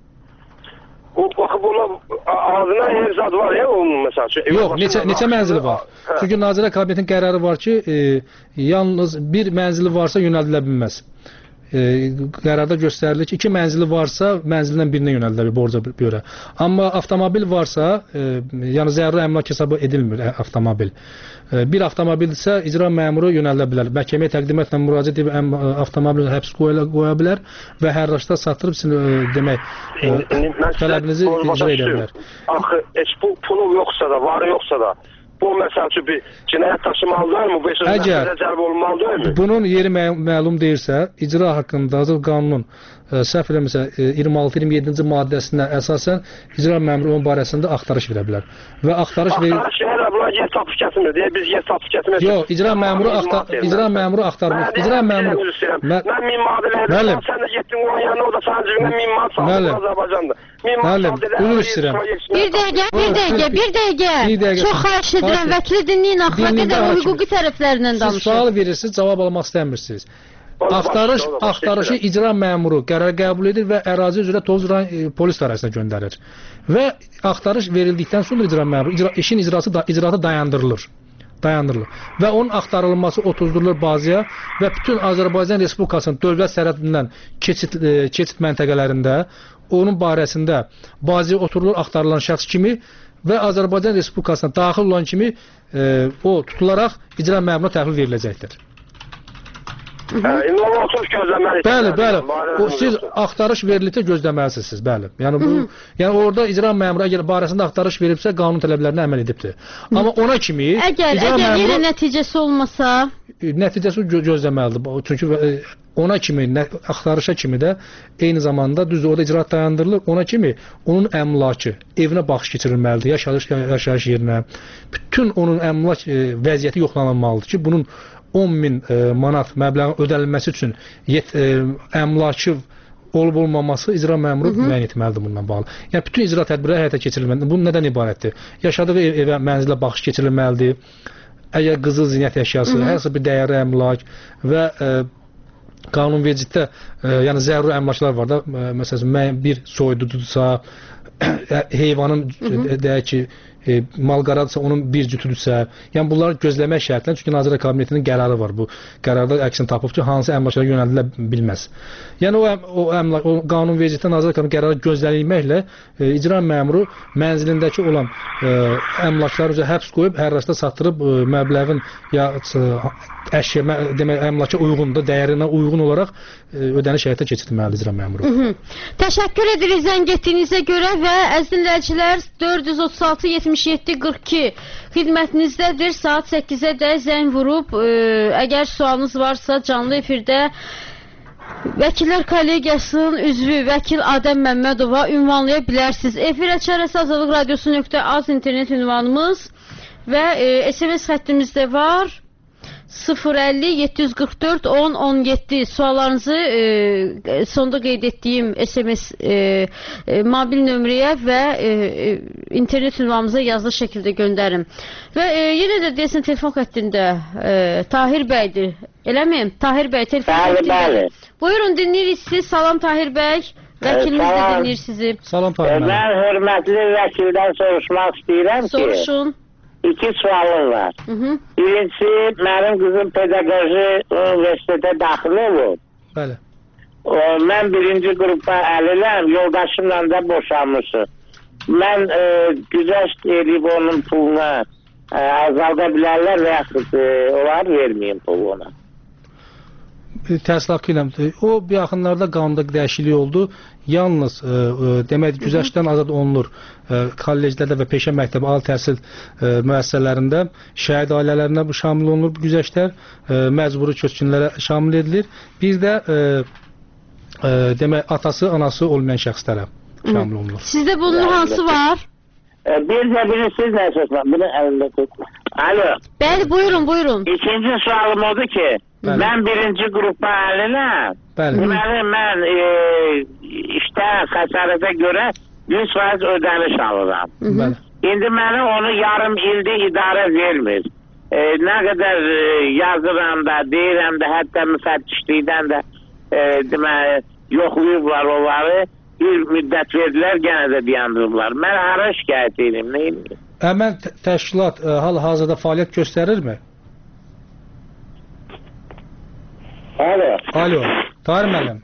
O baxıb ona adına ev zad var ya onun məsəl üçün. Yox, neçə neçə mənzili var? Hə. Çünki Nazirlər Kabinetinin qərarı var ki, e, yalnız bir mənzili varsa yönəldilə bilməz. E, qərarda göstərilir ki, iki mənzili varsa mənzilindən birinə yönəldilə bilər borca görə. Amma avtomobil varsa, e, yəni zəruri əmlak hesabı edilmir ə, avtomobil. E, bir avtomobildirsə icra məmuru yönəldilə bilər. Məhkəməyə təqdimətlə müraciət edib avtomobilini həbs qoya, qoya bilər və hərraşda satdırıb sizin e, demək e, tələbinizi icra edə bilər. Axı heç bu pulu yoxsa da, varı yoxsa da bu məsəl üçün bir cinayət daşımalıdır mı? Bu Əgər cəlb olmalıdır mı? Bunun yeri mə məlum deyilsə, icra haqqında Azərbaycan qanunun e, səhv eləmirsə e, iyirmi altı iyirmi yeddinci maddəsinə əsasən icra məmuru onun barəsində axtarış verə bilər. Və axtarış verir. Axtarış verə bilər, yer tapıb gətirmir deyə biz yer tapıb gətirmək. Yox, icra məmuru axtar icra məmuru axtarmır. İcra məmuru mən min manat verdim. Sən də getdin onun yanına, o da sənin cibinə min manat saldın Azərbaycanda. Müəllim, üzr istəyirəm. Bir dəqiqə, bir dəqiqə, bir dəqiqə. Çox xahiş edirəm, vəkili dinləyin, axıra qədər o hüquqi tərəflərindən danışın. Siz sual verirsiniz, cavab almaq istəmirsiniz. Axtarış, axtarışı icra məmuru qərar qəbul edir və ərazi üzrə Tovuz rayon e, polis idarəsinə göndərir. Və axtarış verildikdən sonra icra məmuru icra, işin icrası da icraatı dayandırılır. Dayandırılır. Və onun axtarılması otuzdurulur bazaya və bütün Azərbaycan Respublikasının dövlət sərhədindən keçid e, keçid məntəqələrində onun barəsində bazaya oturulur axtarılan şəxs kimi və Azərbaycan Respublikasına daxil olan kimi e, o tutularaq icra məmuruna təhvil veriləcəkdir. Hə, indi onu oturub gözləməlisiniz. Bəli, bəli. O siz axtarış verilikdə gözləməlisiniz siz, bəli. Yəni bu, yəni orada icra məmuru əgər barəsində axtarış veribsə, qanun tələblərinə əməl edibdir. Amma ona kimi əgər əgər yenə nəticəsi olmasa, nəticəsi gö gözləməlidir. Çünki ona kimi, nə, axtarışa kimi də eyni zamanda düzdür, orada icraat dayandırılır, ona kimi onun əmlakı, evinə baxış keçirilməlidir, yaşayış, yaşayış yerinə. Bütün onun əmlak e, vəziyyəti yoxlanılmalıdır ki, bunun on min e, manat məbləğin ödənilməsi üçün yet, e, əmlakı olub-olmaması icra məmuru müəyyən etməlidir bununla bağlı. Yəni, bütün icra tədbirləri həyata keçirilməlidir. Bu nədən ibarətdir? Yaşadığı ev, evə, mənzilə baxış keçirilməlidir. Əgər qızıl zinət əşyası, hər hansı bir dəyərli əmlak və e, qanunvericilikdə e, yəni zəruri əmlaklar var da, e, məsələn, bir soydudursa, heyvanın deyək ki, e, mal-qaradırsa, onun bir cütüdürsə, yəni bunları gözləmək şərtlə, çünki Nazirlər Kabinetinin qərarı var bu. Qərarda əksini tapıb ki, hansı əmlaklara yönəldilə bilməz. Yəni o, o, əmlak, o qanunvericilikdə Nazirlər Kabinetinin qərarı gözlənilməklə e, icra məmuru mənzilindəki olan e, əmlakları üzrə həbs qoyub, hər rastda satdırıb e, məbləğin ya e, əşya, demək, əmlaka uyğundur, dəyərinə uyğun olaraq e, ödəniş həyata keçirməlidir icra məmuru. Hı -hı. Təşəkkür edirik zəng etdiyinizə görə və əziz dinləyicilər dörd yüz otuz altı yetmiş yeddi qırx iki xidmətinizdədir. Saat səkkizə də zəng vurub, e, əgər sualınız varsa canlı efirdə Vəkillər Kollegiyasının üzvü Vəkil Adəm Məmmədova ünvanlaya bilərsiniz. Efirə çərəsi azadlıq radiosu nöqtə az internet ünvanımız və e, S M S xəttimizdə var. sıfır əlli yeddi yüz qırx dörd on on yeddi suallarınızı e, sonda qeyd etdiyim S M S e, e, mobil nömrəyə və e, e, internet ünvanımıza yazılı şəkildə göndərin. Və e, yenə də deyəsən telefon xəttində e, Tahir bəydir. Eləmiyim? Tahir bəy telefon xəttində. Buyurun, dinləyirik sizi. Salam Tahir bəy. Vəkilimiz də dinləyir sizi. Salam Tahir bəy. Mən hörmətli vəkildən soruşmaq istəyirəm ki, soruşun. İki sualım var. Hı -hı. Birincisi, mənim qızım pedaqoji universitetə daxil olur. Bəli. O, mən birinci qrupa əliləm, yoldaşımla da boşanmışıq. Mən e, güzəşt edib onun puluna e, azalda bilərlər və yaxud e, olar verməyim pulu ona. Təhsil haqqı ilə. O, bir yaxınlarda qanunda dəyişiklik oldu. Yalnız e, e, demək, güzəştdən azad olunur e, kolleclərdə və peşə məktəbi, ali təhsil e, müəssisələrində şəhid ailələrinə bu şamil olunur bu güzəştlər, e, məcburi köçkünlərə şamil edilir. Bir də e, e, demək, atası, anası olmayan şəxslərə şamil olunur. Sizdə bunun hansı var? E, bir də biri siz nə sözlər? Bunu əlində tut. Alo. Bəli, buyurun, buyurun. İkinci sualım odur ki, bəli, mən birinci qrupa əliləm. Deməli, mən e, işdə xəsarətə görə yüz faiz ödəniş alıram. Bəli. İndi mənə onu yarım ildə idarə vermir. E, nə qədər e, yazıram da, deyirəm də, hətta müfəttişlikdən də e, deməli, yoxlayıblar onları, bir müddət verdilər, gənə də dayandırıblar. Mən hara şikayət edeyim, nə edeyim? Həmən təşkilat e, hal-hazırda fəaliyyət göstərirmi? Alo. Alo. Tahir müəllim.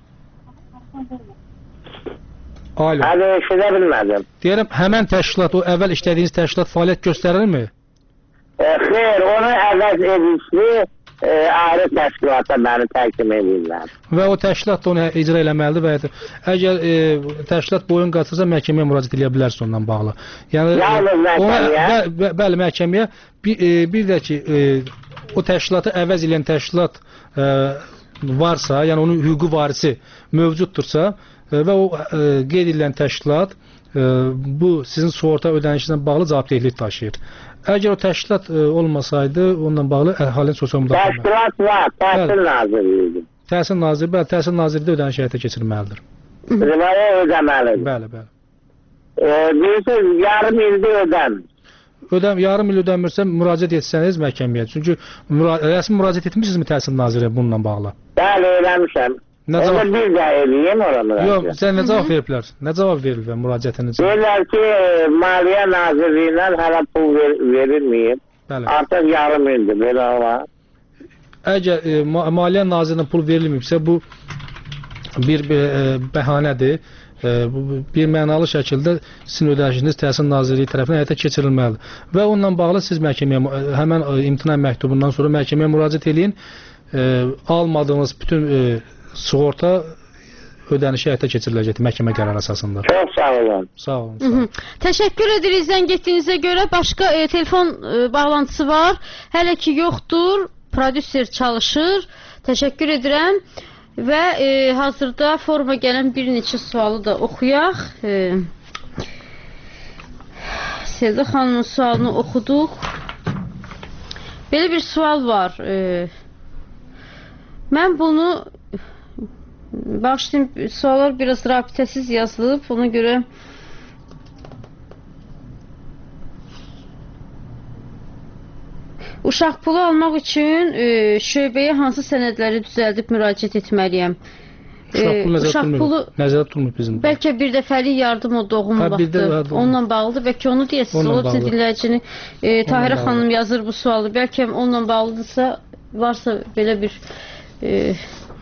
Alo. Alo, eşidə bilmədim. Deyirəm, həmən təşkilat, o əvvəl işlədiyiniz təşkilat fəaliyyət göstərirmi? E, xeyr, onu əvəz edilsi e, ayrı təşkilata məni təqdim edirlər. Və o təşkilat da onu icra eləməlidir və əgər e, təşkilat boyun qaçırsa məhkəməyə müraciət edə bilərsiniz ondan bağlı. Yəni, yalnız məhkəməyə? Bə, bə, bəli, məhkəməyə. Bir, e, bir də ki, e, o təşkilatı əvəz edən təşkilat e, varsa, yəni onun hüquqi varisi mövcuddursa e, və o e, qeyd edilən təşkilat e, bu sizin sığorta ödənişinizlə bağlı cavabdehlik daşıyır. Əgər o təşkilat e, olmasaydı, onunla bağlı əhalinin sosial müdafiə. Təşkilat var, Təhsil Nazirliyi. Təhsil Naziri, bəli, Təhsil Naziri də ödəniş həyata keçirməlidir. Rivaya ödəməlidir. Bəli, bəli. E, bilirsiniz, yarım ildə ödəmir. Ödəm, yarım il ödəmirsə müraciət etsəniz məhkəməyə. Çünki müra rəsmi müraciət etmişsinizmi Təhsil Nazirliyə bununla bağlı? Bəli, eləmişəm. Onu cavab... bir də eləyim oranı. Yox, sən nə cavab veriblər? Nə cavab verilbə müraciətiniz? Deyirlər ki, Maliyyə Nazirliyindən hələ pul ver verilməyib. Bəli. Artıq yarım ildir, belə var. Əgər e, Maliyyə Nazirliyindən pul verilməyibsə, bu bir e, bəhanədir. E, bu, bir mənalı şəkildə sizin ödənişiniz Təhsil Nazirliyi tərəfindən həyata keçirilməlidir. Və onunla bağlı siz məhkəməyə, həmən e, imtina məktubundan sonra məhkəməyə müraciət edin. E, almadığınız bütün e, sığorta ödənişi həyata keçiriləcəkdir məhkəmə qərarı əsasında. Çox sağ olun. Sağ olun. Sağ olun. Təşəkkür edirik zəng etdiyinizə görə. Başqa e, telefon e, bağlantısı var. Hələ ki yoxdur. Prodüser çalışır. Təşəkkür edirəm. Və e, hazırda forma gələn bir neçə sualı da oxuyaq. E, Sevda xanımın sualını oxuduq. Belə bir sual var. E, mən bunu bağışlayın, suallar biraz rabitəsiz yazılıb. Ona görə uşaq pulu almaq üçün e, şöbəyə hansı sənədləri düzəldib müraciət etməliyəm? Uşaq pulu nəzərdə uşaq pulu nəzərdə tutulmur bizim. Bəlkə bir dəfəlik yardım o doğum Hə, bir də- vaxtı. Onunla bağlıdır. Bəlkə onu deyəsiniz. Onunla Olub sizin bağlı. dinləyicini e, Tahirə bağlı. xanım yazır bu sualı. Bəlkə onunla bağlıdırsa, varsa belə bir e,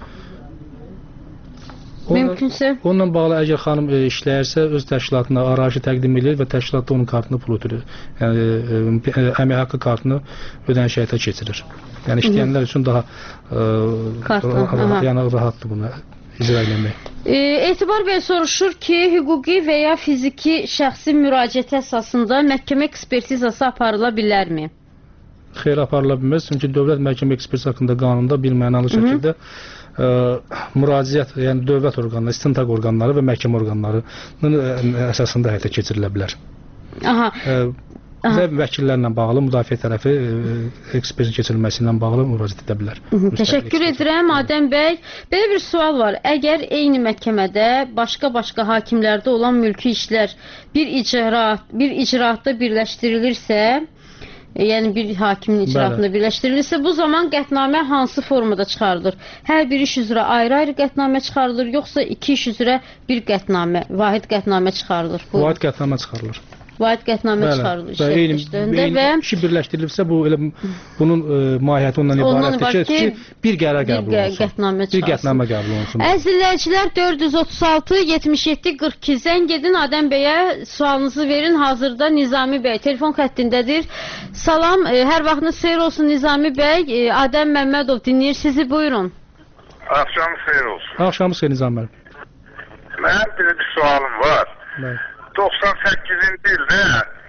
Onunla- mümkünsə. Onunla bağlı əgər xanım e, işləyirsə öz təşkilatına arayışı təqdim edir və təşkilatda onun kartını pul ötürür. Yəni e, e, əmək haqqı kartını ödəniş həyata keçirir. Yəni işləyənlər üçün daha e, Kartla, ra- aha. yəni rahatdır bunu icra etmək. E, Etibar bəy soruşur ki, hüquqi və ya fiziki şəxsi müraciət əsasında məhkəmə ekspertizası aparıla bilərmi? Xeyr aparıla bilməz, çünki dövlət məhkəmə ekspertizası haqqında qanunda bir mənalı şəkildə ə, müraciət, yəni dövlət orqanları, istintaq orqanları və məhkəmə orqanlarının ə, əsasında həyata keçirilə bilər. Aha. Ə, və vəkillərlə bağlı müdafiə tərəfi ə, ekspertin keçirilməsi ilə bağlı müraciət edə bilər. Təşəkkür edirəm Adəm bəy. Belə bir sual var. Əgər eyni məhkəmədə başqa-başqa hakimlərdə olan mülki işlər bir icraat, bir icraatda birləşdirilirsə, e, yəni bir hakimin icraatında Bəli. birləşdirilirsə, bu zaman qətnamə hansı formada çıxarılır? Hər bir iş üzrə ayrı-ayrı qətnamə çıxarılır, yoxsa iki iş üzrə bir qətnamə, vahid qətnamə çıxarılır? Bu Vahid qətnamə çıxarılır. vahid qətnamə Bəli. çıxarılır Və eyni, işlədikdə eyni və işi birləşdirilibsə bu elə bunun ə, mahiyyəti ondan Ondan ibarətdir ki, ibarət ki, bir qərar bir qəbul qə- olunsun. qətnamə Bir çıxarsın. qətnamə qəbul olunsun. Əziz dinləyicilər, dörd yüz otuz altı yetmiş yeddi qırx iki zəng edin, Adəm bəyə sualınızı verin. Hazırda Nizami bəy telefon xəttindədir. Salam, e, hər vaxtınız xeyir olsun Nizami bəy. E, Adəm Məmmədov dinləyir sizi, buyurun. Axşam xeyir olsun. Axşamınız xeyir Nizam müəllim. Mənim bir bir sualım var. Bəli. doxsan səkkizinci ildə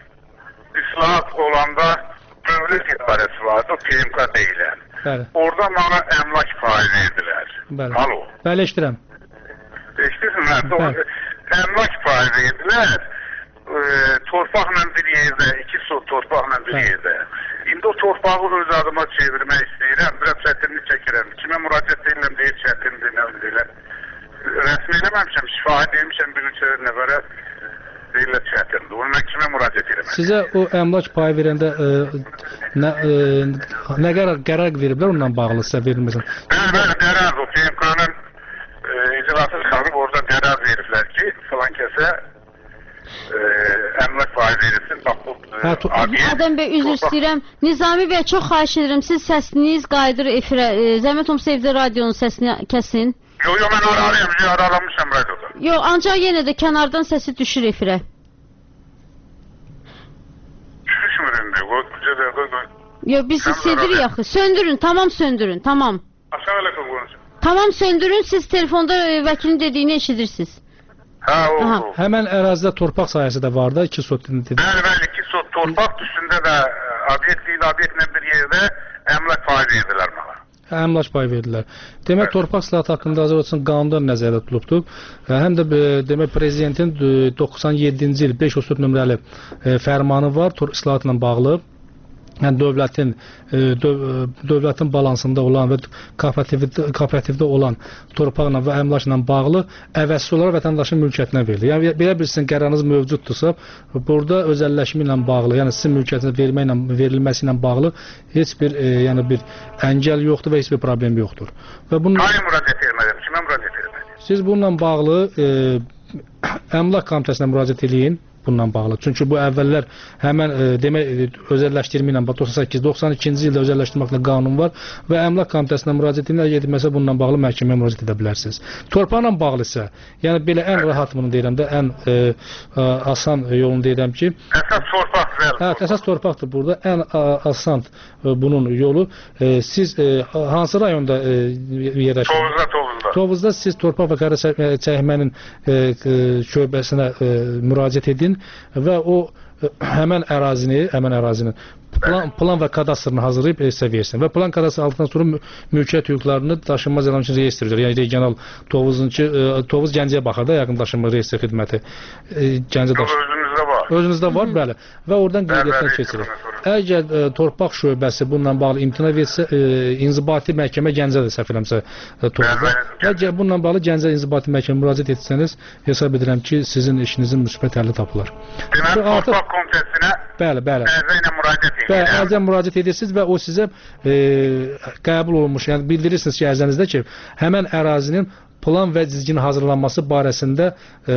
islahat olanda dövlət idarəsi vardı, o P M K deyilən. Bəli. Orada mənə əmlak payı verdilər. Bəli. Alo. Bəli, eşidirəm. Eşitirsən, Bəli. əmlak payı verdilər. E, torpaqla bir yerdə, iki sot torpaqla bir Bəli. yerdə. İndi o torpağı öz adıma çevirmək istəyirəm. Biraz çətinlik çəkirəm. Kimə müraciət edirəm deyir, çətindir, nə deyirlər. Rəsmi eləməmişəm, şifahi demişəm bir üç nəfərə deyirlər çətindir. Onu mən kimə müraciət edirəm? Sizə o əmlak payı verəndə ə, nə, ə, nə qərar, qərar veriblər ondan bağlı sizə verilməsin? Bəli, bəli, qərar o P M K-nın e, icrası çıxarıb orada qərar veriblər ki, filan kəsə e, əmlak payı verilsin. Bax bu e, Hə, to- obyekt- Adəm bəy, üzr torpaq- istəyirəm. Nizami bəy, çox xahiş edirəm, siz səsiniz qayıdır efirə. E, Zəhmət olmasa evdə radionun səsini kəsin. Yo, yo, mən aralıyam, yo, aralamışam radioda. Yox, ancaq yenə də kənardan səsi düşür efirə. Düşmür indi, o gücədə, o Yox, biz Sən hissedirik beraber. axı. Söndürün, tamam söndürün, tamam. aşağı elə qoyunca. Tamam söndürün, siz telefonda e, vəkilin dediyini eşidirsiniz. Hə, o, Aha. o. Həmən ərazidə torpaq sahəsi də var da, iki sot dedi. Bəli, bəli, iki sot torpaq üstündə də e, obyekt ilə obyektlə bir yerdə əmlak payı verdilər mənə. Əmlak payı verdilər. Demək torpaq islahatı haqqında Azərbaycan qanunda nəzərdə tutulubdur. Həm də e, demək prezidentin e, doxsan yeddinci il beş otuz nömrəli e, fərmanı var tor islahatla bağlı. Yəni dövlətin e, döv, dövlətin balansında olan və kooperativdə kooperativdə olan torpaqla və əmlakla bağlı əvəzsiz olaraq vətəndaşın mülkiyyətinə verilir. Yəni belə bir sizin qərarınız mövcuddursa, burada özəlləşmə ilə bağlı, yəni sizin mülkiyyətinizə verməklə verilməsi ilə bağlı heç bir e, yəni bir əngəl yoxdur və heç bir problem yoxdur. Və bunun Hayır müraciət etmədim, kimə müraciət etmədim? siz bununla bağlı e, əmlak komitəsinə müraciət eləyin. Bununla bağlı. Çünki bu əvvəllər həmən e, demək e, özəlləşdirmə ilə doxsan səkkiz doxsan ikinci ildə özəlləşdirmə haqqında qanun var və əmlak komitəsinə müraciət edilməsə bununla bağlı məhkəməyə müraciət edə bilərsiniz. Torpaqla bağlı isə, yəni belə ən rahat bunu deyirəm də, ən e, e, asan yolunu deyirəm ki, Əsas torpaq zəl. hə, əsas torpaqdır burada. Ən a, asan e, bunun yolu e, siz e, hansı rayonda e, yerləşirsiniz? Tovuzda, Tovuzda. Tovuzda siz torpaq və qara çə- çəkmənin e, e, şöbəsinə e, müraciət edin və o e, həmən ərazini, həmən ərazinin plan, plan və kadastrını hazırlayıb sizə versin. Və plan kadastrı aldıqdan sonra mü mülkiyyət hüquqlarını daşınmaz əmlak üçün reyestr edir. Yəni regional Tovuzunki Tovuz Gəncəyə baxır da yaxın daşınmaz reyestr xidməti. Gəncə daş. Özünüzdə var. Özünüzdə var, bəli. Və oradan qeydiyyatdan keçirir. Əgər e, torpaq şöbəsi bununla bağlı imtina versə, e, inzibati məhkəmə Gəncədə səhv eləmirəmsə Tovuzda. Əgər bununla bağlı Gəncə inzibati məhkəmə müraciət etsəniz, hesab edirəm ki, sizin işinizin müsbət həlli tapılar. Deməli, torpaq komitəsinə bəli, bəli. ərizə ilə müraciət edir. Bəli, ərizə müraciət edirsiniz və o sizə e, qəbul olunmuş, yəni bildirirsiniz ki, ərizənizdə ki, həmən ərazinin plan və cizginin hazırlanması barəsində e,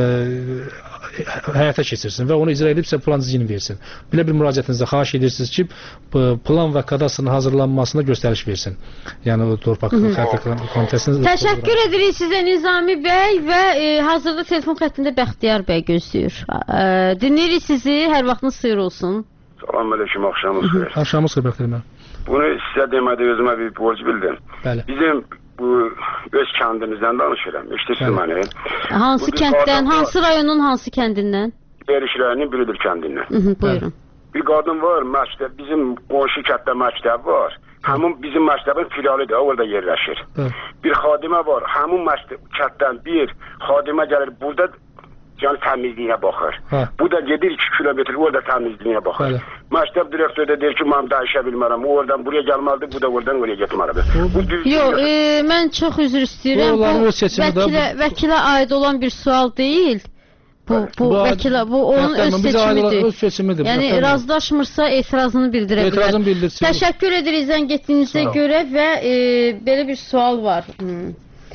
həyata keçirsin və onu icra edib sizə plan cizgini versin. Belə bir müraciətinizdə xahiş edirsiniz ki, plan və kadastrın hazırlanmasına göstəriş versin. Yəni o torpaq xətti komitəsinin. Təşəkkür edirik sizə Nizami bəy və e, hazırda telefon xəttində Bəxtiyar bəy gözləyir. E, dinləyirik sizi, hər vaxtınız xeyir olsun. Salam aleyküm, axşamınız xeyir. Axşamınız xeyir Bəxtiyar bəy. Bunu sizə demədə özümə bir borc bildim. Bəli. Bizim bu öz kəndimizdən danışıram. İşte məni. Hansı kənddən, hansı rayonun hansı kəndindən? Erişlərinin biridir kəndindən. Hı -hı, buyurun. Bir qadın var, məktəb, bizim qonşu kənddə məktəb var. Həmin bizim məktəbin filialıdır, orada yerləşir. Hı. Bir xadimə var, həmin məktəb kənddən bir xadimə gəlir, burada yəni təmizliyinə baxır. Hə. Bu da gedir iki kilometr, orada təmizliyinə baxır. Bəli. Məktəb direktoru da deyir ki, mən dəyişə bilmərəm. O oradan buraya gəlməlidir, bu da oradan oraya getməlidir. Bu düz. Yox, e, mən çox üzr istəyirəm. Bu, bu vəkilə, vəkilə aid olan bir sual deyil. Bu, bu, bu vəkilə, bu onun öz seçimidir. Öz seçimidir. Yəni razılaşmırsa etirazını bildirə bilər. Etirazını bildirsin. Təşəkkür edirik zəng etdiyinizə görə və e, belə bir sual var. Hmm.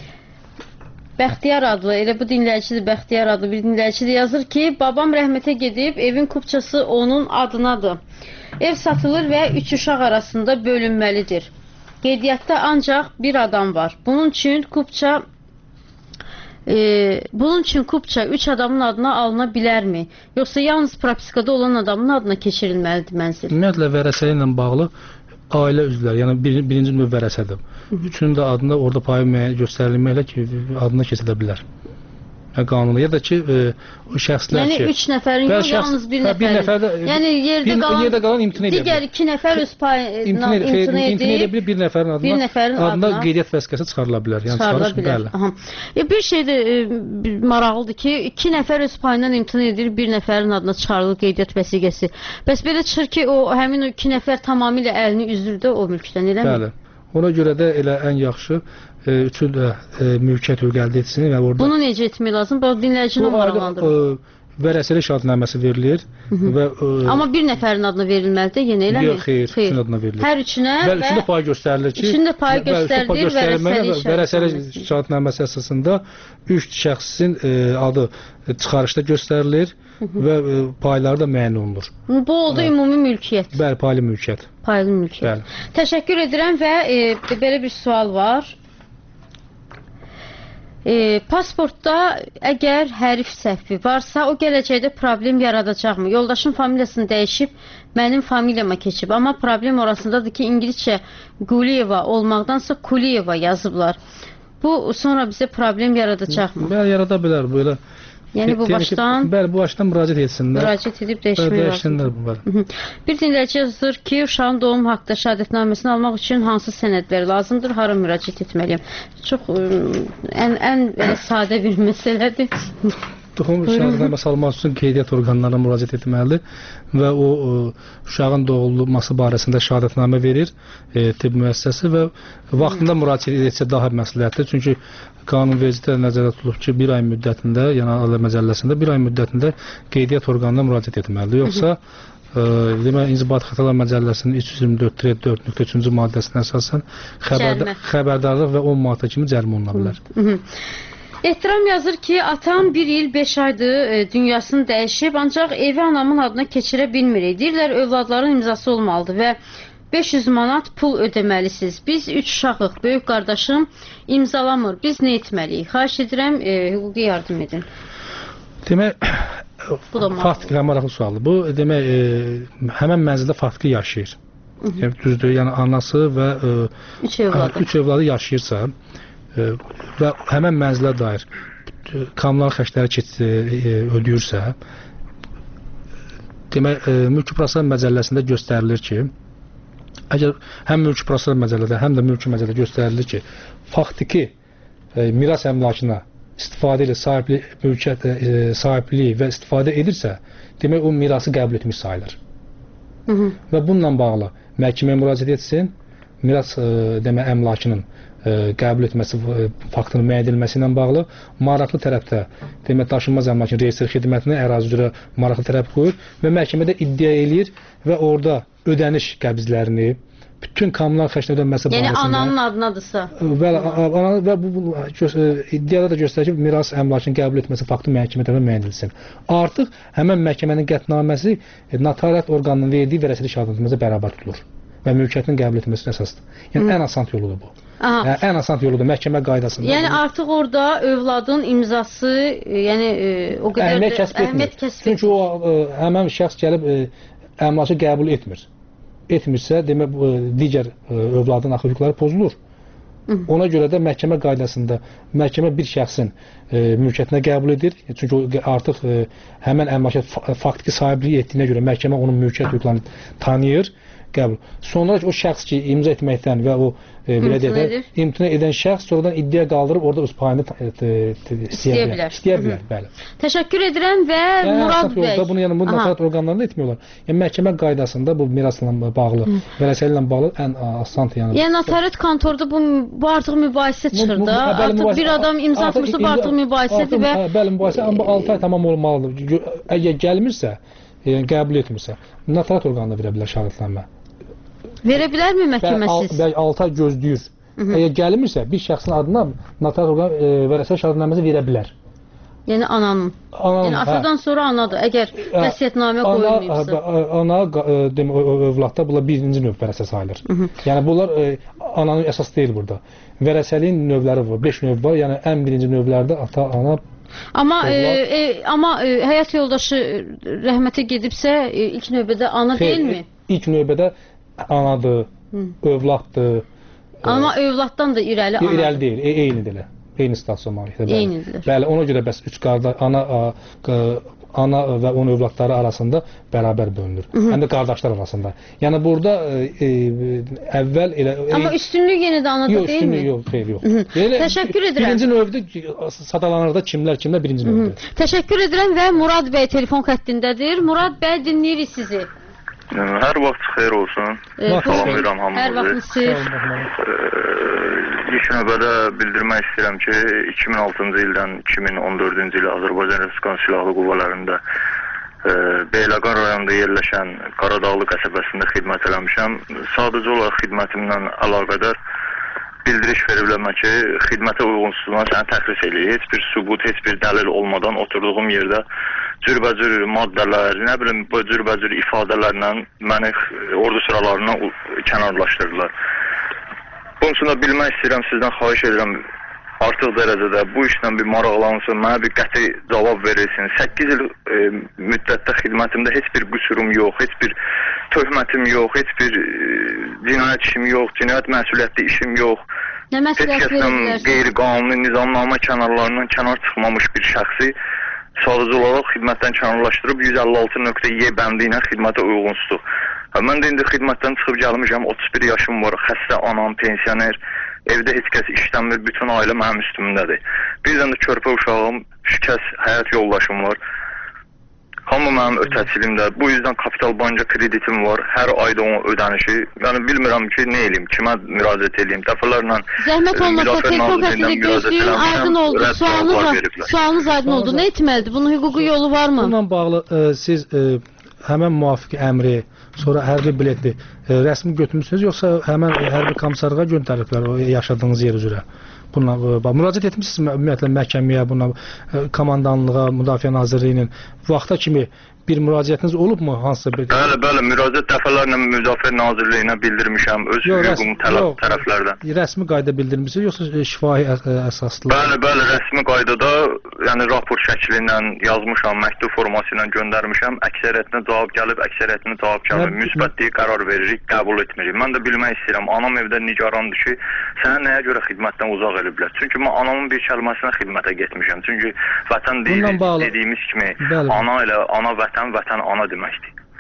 Bəxtiyar adlı, elə bu dinləyicidir, Bəxtiyar adlı bir dinləyicidir, yazır ki, babam rəhmətə gedib, evin kupçası onun adınadır. Ev satılır və üç uşaq arasında bölünməlidir. Qeydiyyatda ancaq bir adam var. Bunun üçün kupça e, bunun üçün kupça üç adamın adına alına bilərmi? Yoxsa yalnız propiskada olan adamın adına keçirilməlidir mənzil? Ümumiyyətlə vərəsəyə ilə bağlı ailə üzvləri, yəni bir, birinci növ vərəsədir. Üçünün də adında orada payı göstərilməklə ki, adına keçilə bilər. Yəni qanunu ya da ki, e, o şəxslər yəni, ki... Yəni üç nəfərin yox, şəxs, yalnız bir nəfərin. Bir nəfər də, yəni yerdə bir, qalan, yerdə qalan imtina edə digər iki nəfər öz payı imtina edib, imtina edə bilir, bir nəfərin adına, bir nəfərin adına, adına qeydiyyat vəsiqəsi çıxarıla bilər. Yəni, çıxarıla bilər. E, bir şey də e, maraqlıdır ki, iki nəfər öz payından imtina edir, bir nəfərin adına çıxarılır qeydiyyat vəsiqəsi. Bəs belə çıxır ki, o həmin o iki nəfər tamamilə əlini üzür də o mülkdən, eləmi? Bəli. Ona görə də elə ən yaxşı e, üçün də e, mülkiyyət hüquq əldə etsin və orada... Bunu necə etmək lazım? Bu dinləyicini maraqlandırır. Vərəsəli şahidnaməsi verilir. Və, e, amma bir nəfərin adına verilməlidir, yenə eləmi? Yox, xeyr, xeyr. Üçün adına verilir. Hər üçünə və... Üçündə pay göstərilir ki... Üçündə pay göstərilir, vərəsəli, vərəsəli şahidnaməsi əsasında üç şəxsin e, adı çıxarışda göstərilir və e, payları da müəyyən olunur. Bu oldu ümumi mülkiyyət. Bəli, paylı mülkiyyət. Paylı mülkiyyət. Bəli. Təşəkkür edirəm və e, belə bir sual var. E, pasportda əgər hərif səhvi varsa, o gələcəkdə problem yaradacaqmı? Yoldaşın familiyasını dəyişib, mənim familiyama keçib. Amma problem orasındadır ki, İngilizcə Quliyeva olmaqdansa Kuliyeva yazıblar. Bu sonra bizə problem yaradacaqmı? Bəli, yarada bilər belə. Yəni bu başdan... Bəli, bu başdan müraciət etsinlər. Müraciət edib dəyişmək lazımdır. Bir dinləyici yazır ki, uşağın doğum haqqında şəhadətnaməsini almaq üçün hansı sənədlər lazımdır, hara müraciət etməliyəm? Çox ən, ən sadə bir məsələdir. Doğum şəhadətnaməsi almaq üçün qeydiyyat orqanlarına müraciət etməlidir və o, o uşağın doğulması barəsində şəhadətnamə verir e, tibb müəssisəsi və vaxtında müraciət etsə daha məsləhətdir. Çünki qanunvericilikdə nəzərdə tutulub ki, bir ay müddətində, yəni Ailə Məcəlləsində bir ay müddətində qeydiyyat orqanına müraciət etməlidir. Yoxsa e, demək, İnzibati Xətalar Məcəlləsinin üç yüz iyirmi dörd dörd nöqtə üçüncü maddəsinə əsasən xəbərda, xəbərdarlıq və on manata kimi cərimə oluna bilər. Ehtiram yazır ki, atam bir il beş aydır e, dünyasını dəyişib, ancaq evi anamın adına keçirə bilmirik. Deyirlər, övladların imzası olmalıdır və beş yüz manat pul ödəməlisiniz. Biz üç uşaqıq, böyük qardaşım imzalamır. Biz nə etməliyik? Xahiş edirəm, e, hüquqi yardım edin. Demək, faktiki, maraqlı sualdır. Bu, demək, e, həmən mənzildə faktiki yaşayır. Yəni, düzdür, yəni anası və e, üç övladı, üç övladı yaşayırsa e, və həmən mənzilə dair kommunal xərcləri ödəyirsə, demək, e, mülki proseslər məcəlləsində göstərilir ki, əgər həm mülki proseslər məcəllədə, həm də mülki məcəllədə göstərilir ki, faktiki e, miras əmlakına istifadə ilə sahibli, mülkiyyət e, sahibliyi və istifadə edirsə, demək o mirası qəbul etmiş sayılır. Hı -hı. Və bununla bağlı məhkəməyə müraciət etsin, miras e, demək əmlakının e, qəbul etməsi e, faktının müəyyən edilməsi ilə bağlı maraqlı tərəfdə demək daşınmaz əmlakın reyestr xidmətinə ərazi üzrə maraqlı tərəf qoyur və məhkəmədə iddia eləyir və orada ödəniş qəbzlərini, bütün kommunal xərclərin ödənməsi yəni barəsində, ananın adınadırsa. Və, və bu, bu iddiada da göstərir ki, miras əmlakını qəbul etməsi faktı məhkəmə tərəfindən müəyyən edilsin. Artıq həmin məhkəmənin qətnaməsi notariat orqanının verdiği vərəsəli şahidlərimizə bərabər tutulur və mülkiyyətin qəbul etməsi əsasdır. Yəni Hı. ən asan yoludur bu. Yəni, ən asan yoludur məhkəmə qaydasında. Yəni bunu, artıq orada övladın imzası, yəni e, o qədər əhəmiyyət kəsb etmir. Çünki o e, həmin şəxs gəlib e, əmlakı qəbul etmir. Etmirsə, demək e, digər e, övladın hüquqları pozulur. Hı. Ona görə də məhkəmə qaydasında məhkəmə bir şəxsin e, mülkiyyətinə qəbul edir. Çünki o artıq e, həmin əmlaka faktiki sahibliyi etdiyinə görə məhkəmə onun mülkiyyət hüquqlarını tanıyır. Qəbul. Sonra o şəxs ki, imza etməkdən və o e, belə deyək, imtina edən şəxs sonradan iddia qaldırıb orada öz payını istəyə bilər. İstəyə bilər, bəli. Təşəkkür edirəm və yəni, Murad bəy. Bunu yəni bu notariat orqanlarında etmiyorlar. Yəni məhkəmə qaydasında bu mirasla bağlı, vərəsəli ilə bağlı ən asan yəni. Yəni notariat kontorda bu bu artıq mübahisə çıxır da. Artıq mübahisə, bir adam imza atmışsa bu artıq mübahisədir və bəli, mübahisə amma altı ay tamam olmalıdır. Əgər gəlmirsə, yəni qəbul etmirsə, notariat orqanına verə bilər şahidləmə. Verə bilərmi məhkəməsiz? Bəli, altı ay gözləyir. Əgər gəlmirsə, bir şəxsin adına notariat orqanı e, vərəsəli şahidləməsi verə bilər. Yəni ananın. ananın yəni atadan hə. Sonra anadır. Əgər vəsiyyətnamə qoyulmayıbsa. Ana, demə övladda bunlar birinci növ vərəsə sayılır. Hı -hı. Yəni bunlar e, ananın əsas deyil burada. Vərəsəliyin növləri var, beş növ var. Yəni ən birinci növlərdə ata, ana. Amma e, e, amma e, həyat yoldaşı rəhmətə gedibsə, e, ilk növbədə ana Xeyr, deyilmi? İlk növbədə anadır, Hı. övladdır. Amma e, övladdan da irəli anadır. İrəli deyil, e, eynidir elə. Eyni statusda malikdir. Bəli. Eynidir. Bəli, ona görə bəs üç qardaş ana a, ana və onun övladları arasında bərabər bölünür. Hı -hı. Həm də qardaşlar arasında. Yəni burada e, e, əvvəl elə e, amma üstünlük yenə də anada yox, deyilmi? Yox, xeyr, yox. Yəni, təşəkkür edirəm. Birinci növdə sadalanır da kimlər, kimlər birinci növdür. Təşəkkür edirəm və Murad bəy telefon xəttindədir. Murad bəy, dinləyirik sizi. Hər vaxt xeyir olsun. E, Salamlayıram hamınızı. Hər vaxtınız xeyir. İlk növbədə bildirmək istəyirəm ki, iki min altıncı ildən iki min on dördüncü ilə Azərbaycan Respublikası Silahlı Qüvvələrində e, Beyləqan rayonunda yerləşən Qaradağlı qəsəbəsində xidmət eləmişəm. Sadəcə olaraq xidmətimlə əlaqədar bildiriş veribləmə ki, xidmətə uyğunsuzluğuna səni təxris eləyir. Heç bir sübut, heç bir dəlil olmadan oturduğum yerdə cürbəcür maddələr, nə bilim, bu cürbəcür ifadələrlə məni ordu sıralarına kənarlaşdırdılar. Bunun üçün də bilmək istəyirəm, sizdən xahiş edirəm, artıq dərəcədə bu işlə bir maraqlansın, mənə bir qəti cavab verilsin. səkkiz il e, müddətdə xidmətimdə heç bir qüsurum yox, heç bir töhmətim yox, heç bir e, cinayət işim yox, cinayət məsuliyyətli işim yox. Nə məsuliyyət verilirlər? Qeyri-qanuni nizamnamə kənarlarından kənar çıxmamış bir şəxsi sadəcə olaraq xidmətdən kənarlaşdırıb yüz əlli altı nöqtə Y bəndi ilə xidmətə uyğunsuzdur. Mən də indi xidmətdən çıxıb gəlmişəm, otuz bir yaşım var, xəstə anam, pensioner, evdə heç kəs işləmir, bütün ailə mənim üstümdədir. Birdən də körpə uşağım, şikəst həyat yoldaşım var. Hamı mənim ötəçilimdə. Bu yüzdən kapital banka kreditim var. Hər ayda onun ödənişi. Yəni bilmirəm ki, nə eləyim, kimə müraciət edeyim. Dəfələrlə zəhmət olmasa telefon xəttində gözləyin, aydın oldu. Sualınız, sualınız aydın oldu. Nə etməlidir? Bunun hüquqi yolu varmı? Bununla bağlı e, siz e, həmən müvafiq əmri, sonra hərbi biletli e, rəsmi götürmüsünüz, yoxsa həmən hərbi komissarlığa göndəriblər o yaşadığınız yer üzrə? Buna bax, müraciət etmisiniz ümumiyyətlə məhkəməyə, buna komandanlığa, Müdafiə Nazirliyinin vaxta kimi bir müraciətiniz olubmu hansısa bir? Bəli, bəli, müraciət dəfələrlə Müdafiə Nazirliyinə bildirmişəm öz hüququm tələb tərəflərdən. Rəsmi qayda bildirmisiniz yoxsa şifahi əsaslı? Bəli, bəli, rəsmi qaydada, yəni rapor şəklilə yazmışam, məktub forması ilə göndərmişəm. Əksəriyyətinə cavab gəlib, əksəriyyətinə cavab gəlmir. Müsbətliyi qərar veririk, qəbul etmirik. Mən də bilmək istəyirəm, anam evdə nigarandır ki, sənə nəyə görə xidmətdən uzaq eliblər? Çünki mən anamın bir kəlməsinə xidmətə getmişəm. Çünki vətən deyil, dediyimiz kimi, ana ilə ana vətən, vətən ana deməkdir.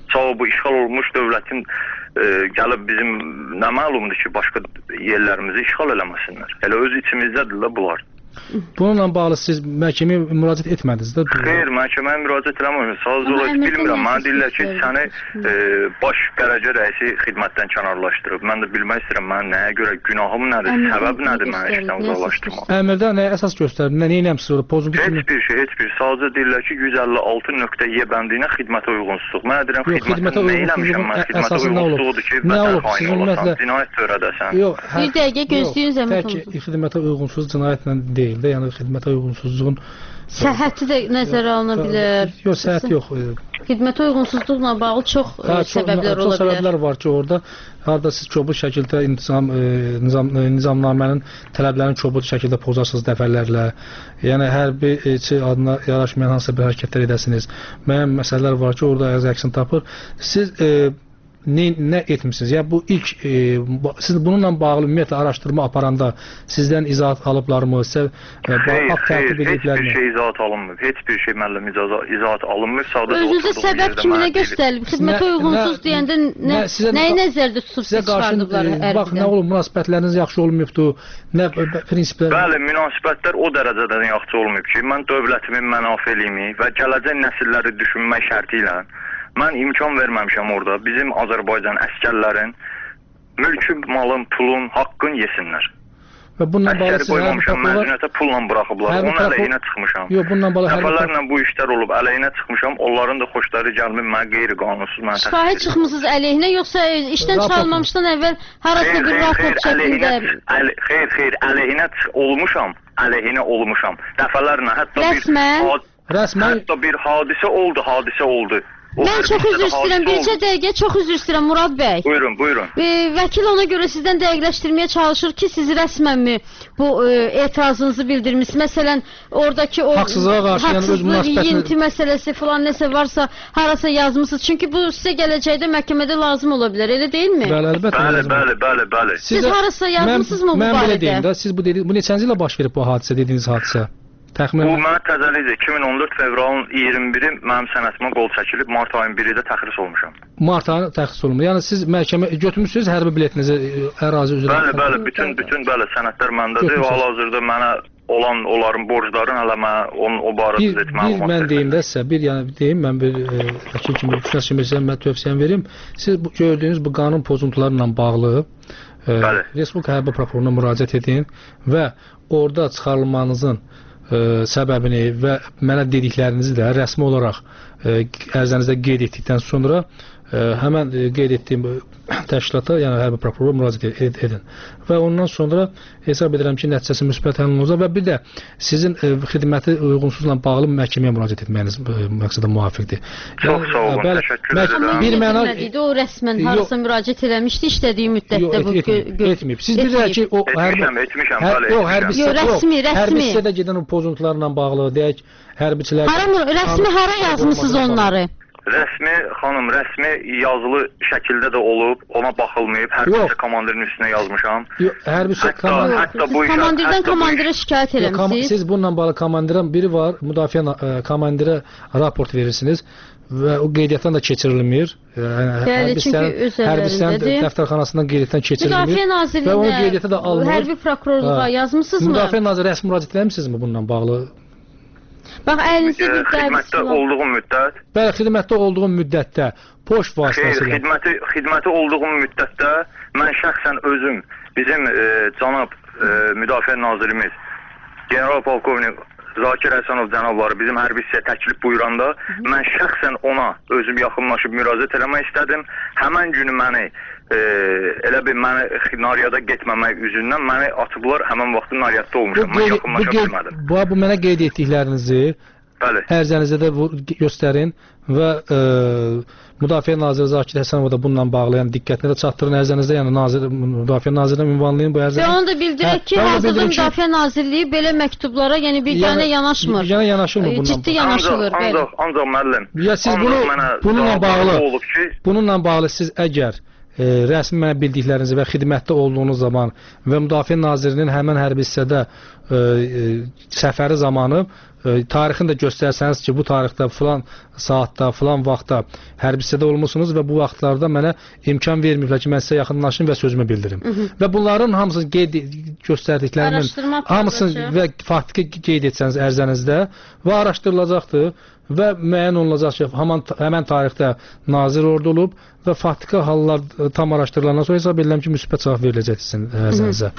cavabı işğal olmuş dövlətin e, gəlib bizim nə məlumdur ki, başqa yerlərimizi işğal eləməsinlər. Elə öz içimizdədirlər bunlar. Bununla bağlı siz məhkəməyə müraciət etmədiniz də? Xeyr, məhkəməyə müraciət eləməmişəm. Sadəcə olaraq bilmirəm. Mənə deyirlər ki, səni e, baş qərəcə rəisi xidmətdən kənarlaşdırıb. Mən də bilmək istəyirəm, mən nəyə görə, günahım nədir, səbəb nədir mənə işdən uzaqlaşdırmaq. Əmrdə nəyə əsas göstərib, nə eləmişsiniz orada? Pozuntu heç bir şey, heç bir. Sadəcə deyirlər ki, yüz əlli altı nöqtə Y bəndiyinə xidmətə uyğunsuzluq. Mən deyirəm, xidmətə nə eləmişəm mən? Xidmətə uyğunsuzluqdur ki, vətən xaini olasan, cinayət törədəsən. Bir dəqiqə gözləyin zəhmət olsun. Tək xidmətə uyğunsuz cinayətlə deyil də, yəni xidmətə uyğunsuzluğun səhhəti də nəzərə alına bilər. Yox, səhhət yox. Xidmətə uyğunsuzluqla bağlı çox hə, səbəblər ola bilər. Çox səbəblər var ki, orada harda siz kobud şəkildə intizam e, nizam e, nizamnamənin tələblərini kobud şəkildə pozarsınız dəfələrlə. Yəni hər bir e, adına yaraşmayan hansısa bir hərəkətlər edəsiniz. Müəyyən məsələlər var ki, orada öz əksini tapır. Siz e, Nə, nə etmişsiniz? Yəni bu ilk e, siz bununla bağlı ümumiyyətlə araşdırma aparanda sizdən izahat alıblarmı? Sizə e, xeyr, xeyr, heç bir şey izahat alınmır. Heç bir şey müəllim izahat alınmır. Sadəcə özünüzə səbəb kiminə göstərilib? Xidmətə uyğunsuz deyəndə nə, nə, nəyi nəzərdə tutub siz çıxardıblar hərbidən? Bax, nə olub, münasibətləriniz yaxşı olmayıbdır, nə prinsiplər? Bəli, münasibətlər o dərəcədən yaxşı olmayıb ki, mən dövlətimin mənafeliyimi və gələcək nəsilləri düşünmək şərti ilə mən imkan verməmişəm orada bizim Azərbaycan əskərlərin mülkün, malın, pulun, haqqın yesinlər. Və bununla bağlı siz qoymamışam, məzuniyyətə pulla buraxıblar. Onun əleyhinə çıxmışam. Yox, bununla bağlı dəfələrlə bu işlər olub, əleyhinə çıxmışam. Onların da xoşları gəlmir, mən qeyri-qanunsuz mənə təsdiq. Şahid çıxmısınız əleyhinə, yoxsa işdən çıxarılmamışdan əvvəl harasa bir raport şəklində? Xeyr, xeyr, əleyhinə olmuşam, əleyhinə olmuşam. Dəfələrlə, hətta bir rəsmən hətta bir hadisə oldu, hadisə oldu. Mən çox üzr istəyirəm, bircə dəqiqə çox üzr istəyirəm Murad bəy. Buyurun, buyurun. E, vəkil ona görə sizdən dəqiqləşdirməyə çalışır ki, siz rəsmənmi bu e, etirazınızı bildirmişsiniz? Məsələn, oradakı o haqsızlığa qarşı, yəni öz münasibətini, yinti məsələsi falan nəsə varsa, harasa yazmısınız. Çünki bu sizə gələcəkdə məhkəmədə lazım ola bilər, elə deyilmi? Bəli, əlbəttə. Bəli, bəli, bəli, bəli. Siz, siz harasa yazmısınızmı bu barədə? Mən belə deyim də, siz bu dediniz, bu neçənci ilə baş verib bu hadisə, dediyiniz hadisə? Təxminən... Bu mənə təzəlidir. iki min on dörd fevralın iyirmi biri mənim sənətimə qol çəkilib, mart ayının biri də təxris olmuşam. Mart ayının təxris olunmuş. Yəni siz məhkəmə götürmüsünüz hərbi biletinizi ərazi üzrə? Bəli, bəli, bütün bütün bəli sənədlər məndədir. Hal-hazırda mənə olan onların borclarını hələ mən onun o barədə etməliyəm. Bir mən deyim də sizə, bir yəni deyim, mən bir vəkil kimi, şəxs kimi sizə mən tövsiyəm verim. Siz bu gördüyünüz bu qanun pozuntularıyla bağlı e, Respublika Hərbi Prokuroruna müraciət edin və orada çıxarılmanızın Ə, səbəbini və mənə dediklərinizi də rəsmi olaraq ə, ərizənizdə qeyd etdikdən sonra ə, həmən ə, qeyd etdiyim təşkilata, yəni hərbi prokurora müraciət ed edin. Və ondan sonra hesab edirəm ki, nəticəsi müsbət həll olacaq və bir də sizin ə, xidməti uyğunsuzla bağlı məhkəməyə müraciət etməyiniz ə, məqsədə müvafiqdir. Çox yəni, sağ olun, bəli, təşəkkür edirəm. Bir məna o rəsmən harasa müraciət eləmişdi işlədiyi müddətdə bu etməyib. Siz bilirlər ki, o hərbi etmişəm, bəli. Yox, hərbi rəsmi, rəsmi. Hərbi hissədə gedən o pozuntularla bağlı deyək, hərbiçilər. Hara rəsmi hara yazmısınız onları? Rəsmi, xanım, rəsmi yazılı şəkildə də olub, ona baxılmayıb, hərbiçi komandirin üstünə yazmışam. Yox, hərbiçi komandir, hətta bu komandirdən komandirə şikayət eləmişsiniz. Siz bununla bağlı komandirə biri var, müdafiə komandirə raport verirsiniz və o qeydiyyatdan da keçirilmir. Bəli, çünki öz əllərindədir. Dəftərxanasından qeydiyyatdan keçirilmir. Müdafiə Nazirliyinə, hərbi prokurorluğa yazmısınızmı? Müdafiə Naziri rəsmi müraciət eləmişsinizmi bununla bağlı? Bax, əlinizdə bir xidmətdə olduğum müddət. Bəli, xidmətdə olduğum müddətdə poçt vasitəsilə. Xeyr, xidməti xidməti olduğum müddətdə mən şəxsən özüm bizim e, cənab e, Müdafiə Nazirimiz General Polkovnik Zakir Həsənov cənabları bizim hərbi hissəyə təklif buyuranda mən şəxsən ona özüm yaxınlaşıb müraciət eləmək istədim. Həmən günü məni e, elə bir məni nariyada getməmək üzündən məni atıblar, həmən vaxtı nariyatda olmuşam. Mən yaxınlaşa bilmədim. Bu, bu mənə qeyd etdiklərinizi ərizənizdə də göstərin və e, Müdafiə Naziri Zakir Həsənova da bununla bağlı, yəni diqqətlə də çatdırın ərizənizdə, yəni nazir, Müdafiə Nazirinin ünvanlayın bu ərizəni. Və onu da bildirək ki, hazırda Müdafiə Nazirliyi belə məktublara, yəni biganə yanaşmır. Biganə yanaşılmır bununla. Ciddi yanaşılır. Ancaq, ancaq, ancaq müəllim. Ya siz bunu, bununla bağlı, bununla bağlı siz əgər E, rəsmi mənə bildiklərinizi və xidmətdə olduğunuz zaman və Müdafiə Nazirinin həmən hərbi hissədə e, e, səfəri zamanı e, tarixini də göstərsəniz ki, bu tarixdə filan saatda, filan vaxtda hərbi hissədə olmusunuz və bu vaxtlarda mənə imkan verməyiblər ki, mən sizə yaxınlaşım və sözümü bildirim. Hı -hı. Və bunların hamısını qeyd göstərdiklərimin hamısını və faktiki qeyd etsəniz ərizənizdə və araşdırılacaqdır və müəyyən olunacaq ki, həmən, həmən tarixdə nazir ordu olub və faktiki hallar tam araşdırılandan sonra hesab edirəm ki, müsbət cavab veriləcək sizin ərizənizə.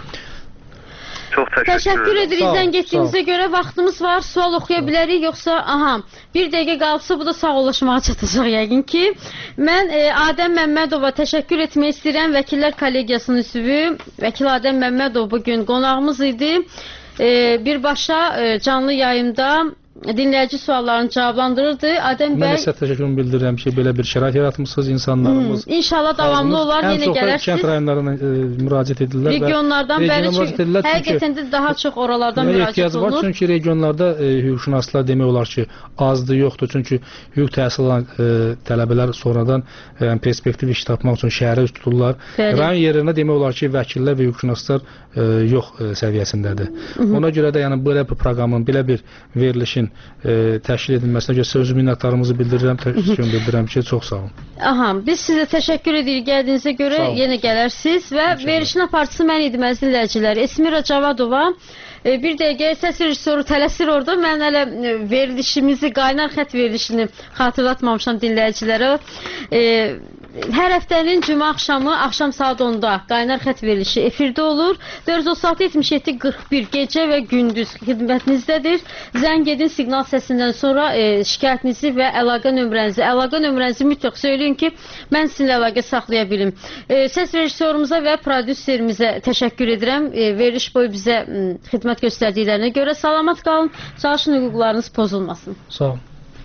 Çox təşəkkür, təşəkkür edirik. Zəng etdiyinizə görə vaxtımız var. Sual oxuya bilərik, yoxsa aha, bir dəqiqə qalıbsa bu da sağollaşmağa çatacaq yəqin ki. Mən e, Adəm Məmmədova təşəkkür etmək istəyirəm. Vəkillər kollegiyasının üzvü Vəkil Adəm Məmmədov bugün qonağımız idi. E, birbaşa e, canlı yayımda dinləyici suallarını cavablandırırdı. Adəm bəy... Mən isə təşəkkürümü bildirirəm ki, belə bir şərait yaratmışsınız insanlarımız. Hmm, İnşallah davamlı olar, yenə gələrsiniz. Ən çox kənd rayonlarına e, müraciət edirlər. Regionlardan bəri, həqiqətən də daha çox oralardan müraciət olunur. Var, çünki regionlarda e, hüquqşünaslar demək olar ki, azdır, yoxdur. Çünki hüquq təhsil alan e, tələbələr sonradan e, perspektiv iş tapmaq üçün şəhərə üst tuturlar. Rayon yerində demək olar ki, vəkillər və hüquqşünaslar e, yox e, səviyyəsindədir. Hı -hı. Ona görə də yəni belə bir proqramın, belə bir verilişin e, təşkil edilməsinə görə sözü minnətdarımızı bildirirəm, təşəkkür bildirirəm ki, çox sağ olun. Aha, biz sizə təşəkkür edirik gəldiyinizə görə, yenə gələrsiniz və verilişin aparıcısı mən idim əziz dinləyicilər. Esmira Cavadova e, bir dəqiqə səs rejissoru tələsir orada. Mən hələ e, verilişimizi, qaynar xət verilişini xatırlatmamışam dinləyicilərə. E, Hər həftənin cümə axşamı, axşam saat onda qaynar xət verilişi efirdə olur. dörd yüz otuz altı yetmiş yeddi qırx bir gecə və gündüz xidmətinizdədir. Zəng edin siqnal səsindən sonra e, şikayətinizi və əlaqə nömrənizi, əlaqə nömrənizi mütləq söyləyin ki, mən sizinlə əlaqə saxlaya bilim. E, səs rejissorumuza və prodüserimizə təşəkkür edirəm. E, veriliş boyu bizə m, xidmət göstərdiklərinə görə salamat qalın. Çalışın hüquqlarınız pozulmasın. Sağ olun.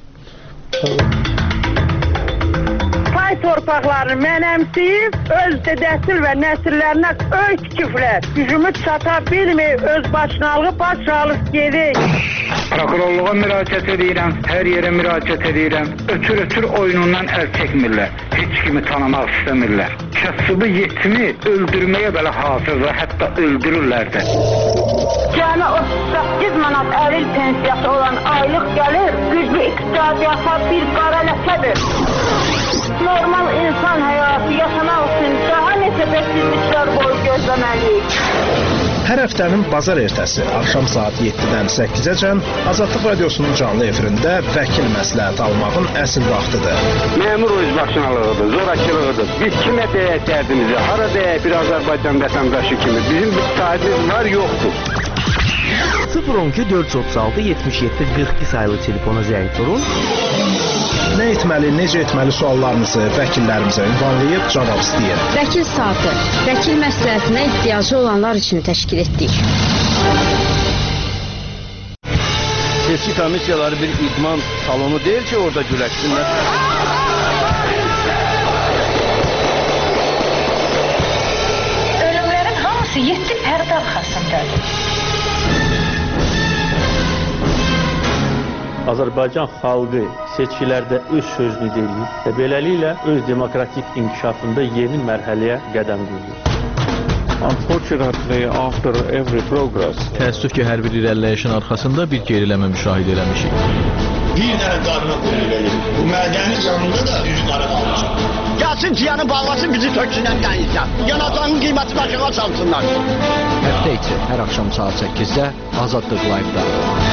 Sağ olun. Torpaqlarını mənəmsiyib, öz dədəsil və nəsillərinə öy tikiblər. Gücümü çata bilməyib, öz başınalığı baş alıb gedik. Prokurorluğa müraciət edirəm, hər yerə müraciət edirəm. Ötür-ötür oyunundan əl çəkmirlər, heç kimi tanımaq istəmirlər. Kəsubu yetimi öldürməyə belə hazırlar, hətta öldürürlər də. Cəmi otuz səkkiz manat əlil pensiyası olan aylıq gəlir, güclü iqtisadiyyata bir qara ləkədir. Normal insan həyatı yaşamaq üçün daha neçə bəksizliklər boyu gözləməliyik. Hər həftənin bazar ertəsi axşam saat yeddidən səkkizəcən Azadlıq Radiosunun canlı efirində vəkil məsləhət almağın əsl vaxtıdır. Məmur özbaşınalığıdır, zorakılığıdır. Biz kimə deyək dərdimizi, hara deyək bir Azərbaycan vətəndaşı kimi. Bizim bir sahibimiz var, yoxdur. sıfır on iki dörd yüz otuz altı yetmiş yeddi qırx iki sayılı telefona zəng vurun. Nə etməli, necə etməli suallarınızı vəkillərimizə ünvanlayıb cavab istəyir. Vəkil saatı, vəkil məsləhətinə ehtiyacı olanlar üçün təşkil etdik. Seçki komissiyaları bir idman salonu deyil ki, orada güləşsinlər. Ölümlərin hamısı yeddi pərdə arxasındadır. Azərbaycan xalqı seçkilərdə öz sözünü deyir və beləliklə öz demokratik inkişafında yeni mərhələyə qədəm qoyur. Unfortunately, after every progress, təəssüf ki, hər bir irəliləyişin arxasında bir geriləmə müşahidə eləmişik. Bir dənə qarına qoyulur. Bu mədənin yanında da üç qarı qalmışıq. Gəlsin ciyanı bağlasın, bizi töksünən dənizdən. Yanacağının qiyməti aşağı salsınlar. Həftə içi hər axşam saat səkkizdə Azadlıq Live-da.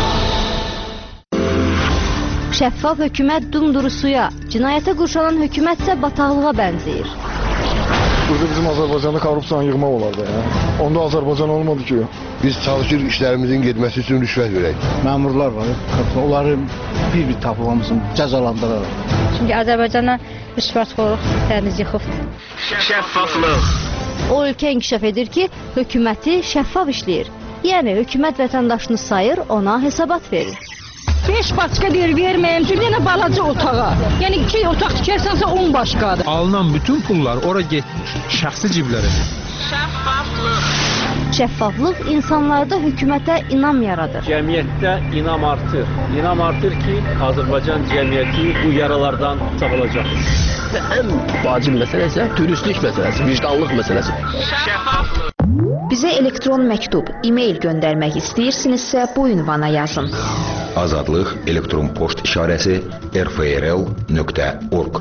Şəffaf hökumət dumduru suya, cinayətə qurşanan hökumət isə bataqlığa bənzəyir. Burada bizim Azərbaycanda korrupsiyanı yığmaq olardı. Ya. Onda Azərbaycan olmadı ki. Biz çalışırıq işlərimizin getməsi üçün rüşvət verək. Məmurlar var, onları bir-bir tapılmamızın cəzalandıraraq. Çünki Azərbaycana rüşvətxorluq dəniz yıxıbdır. Şəffaflıq. O ölkə inkişaf edir ki, hökuməti şəffaf işləyir. Yəni, hökumət vətəndaşını sayır, ona hesabat verir. beş başqa deyir, verməyim üçün yenə balaca otağa. Yəni iki otaq tikərsənsə on başqadır. Alınan bütün pullar ora getmir, şəxsi ciblərə. Şəffaflıq. Şəffaflıq insanlarda hökumətə inam yaradır. Cəmiyyətdə inam artır. İnam artır ki, Azərbaycan cəmiyyəti bu yaralardan sağılacaq. Ən vacib məsələ isə dürüstlük məsələsi, vicdanlıq məsələsi. Şəffaflıq. Bizə elektron məktub, e-mail göndərmək istəyirsinizsə bu ünvana yazın. Azadlıq elektron poçt işarəsi r f r l nöqtə org.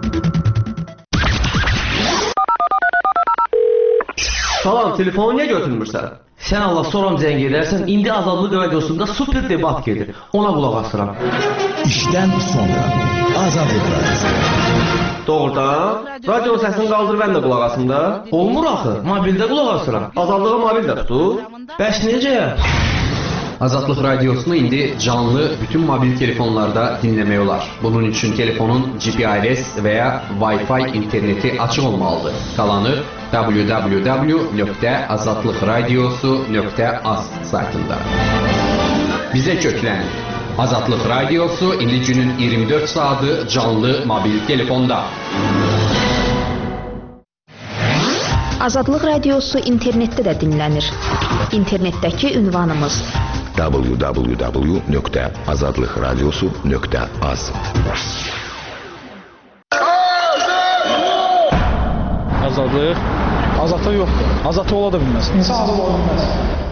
Salam, telefonu niyə götürmürsən? Sən Allah soram zəng edərsən, indi Azadlıq radiosunda super debat gedir. Ona qulaq asıram. İşdən sonra Azadlıq radiosu. Doğrudan? Radionun səsini qaldır, mən də qulaq asım da. Olmur axı, mobildə qulaq asıram. Azadlığı mobildə tutur. Bəs necə? Azadlıq radiosunu indi canlı bütün mobil telefonlarda dinləmək olar. Bunun üçün telefonun G P R S və ya Wi-Fi interneti açıq olmalıdır. Qalanı w w w nöqtə azadlıqradiosu nöqtə az saytında. Bizə köklənin. Azadlıq radiosu indi günün iyirmi dörd saatı canlı mobil telefonda. Azadlıq radiosu internetdə də dinlənir. İnternetdəki ünvanımız w w w nöqtə azadlıqradiosu nöqtə az. Azadlıq? Azadlıq yoxdur. Azadlıq ola da bilməz. İnsan azad ola bilməz.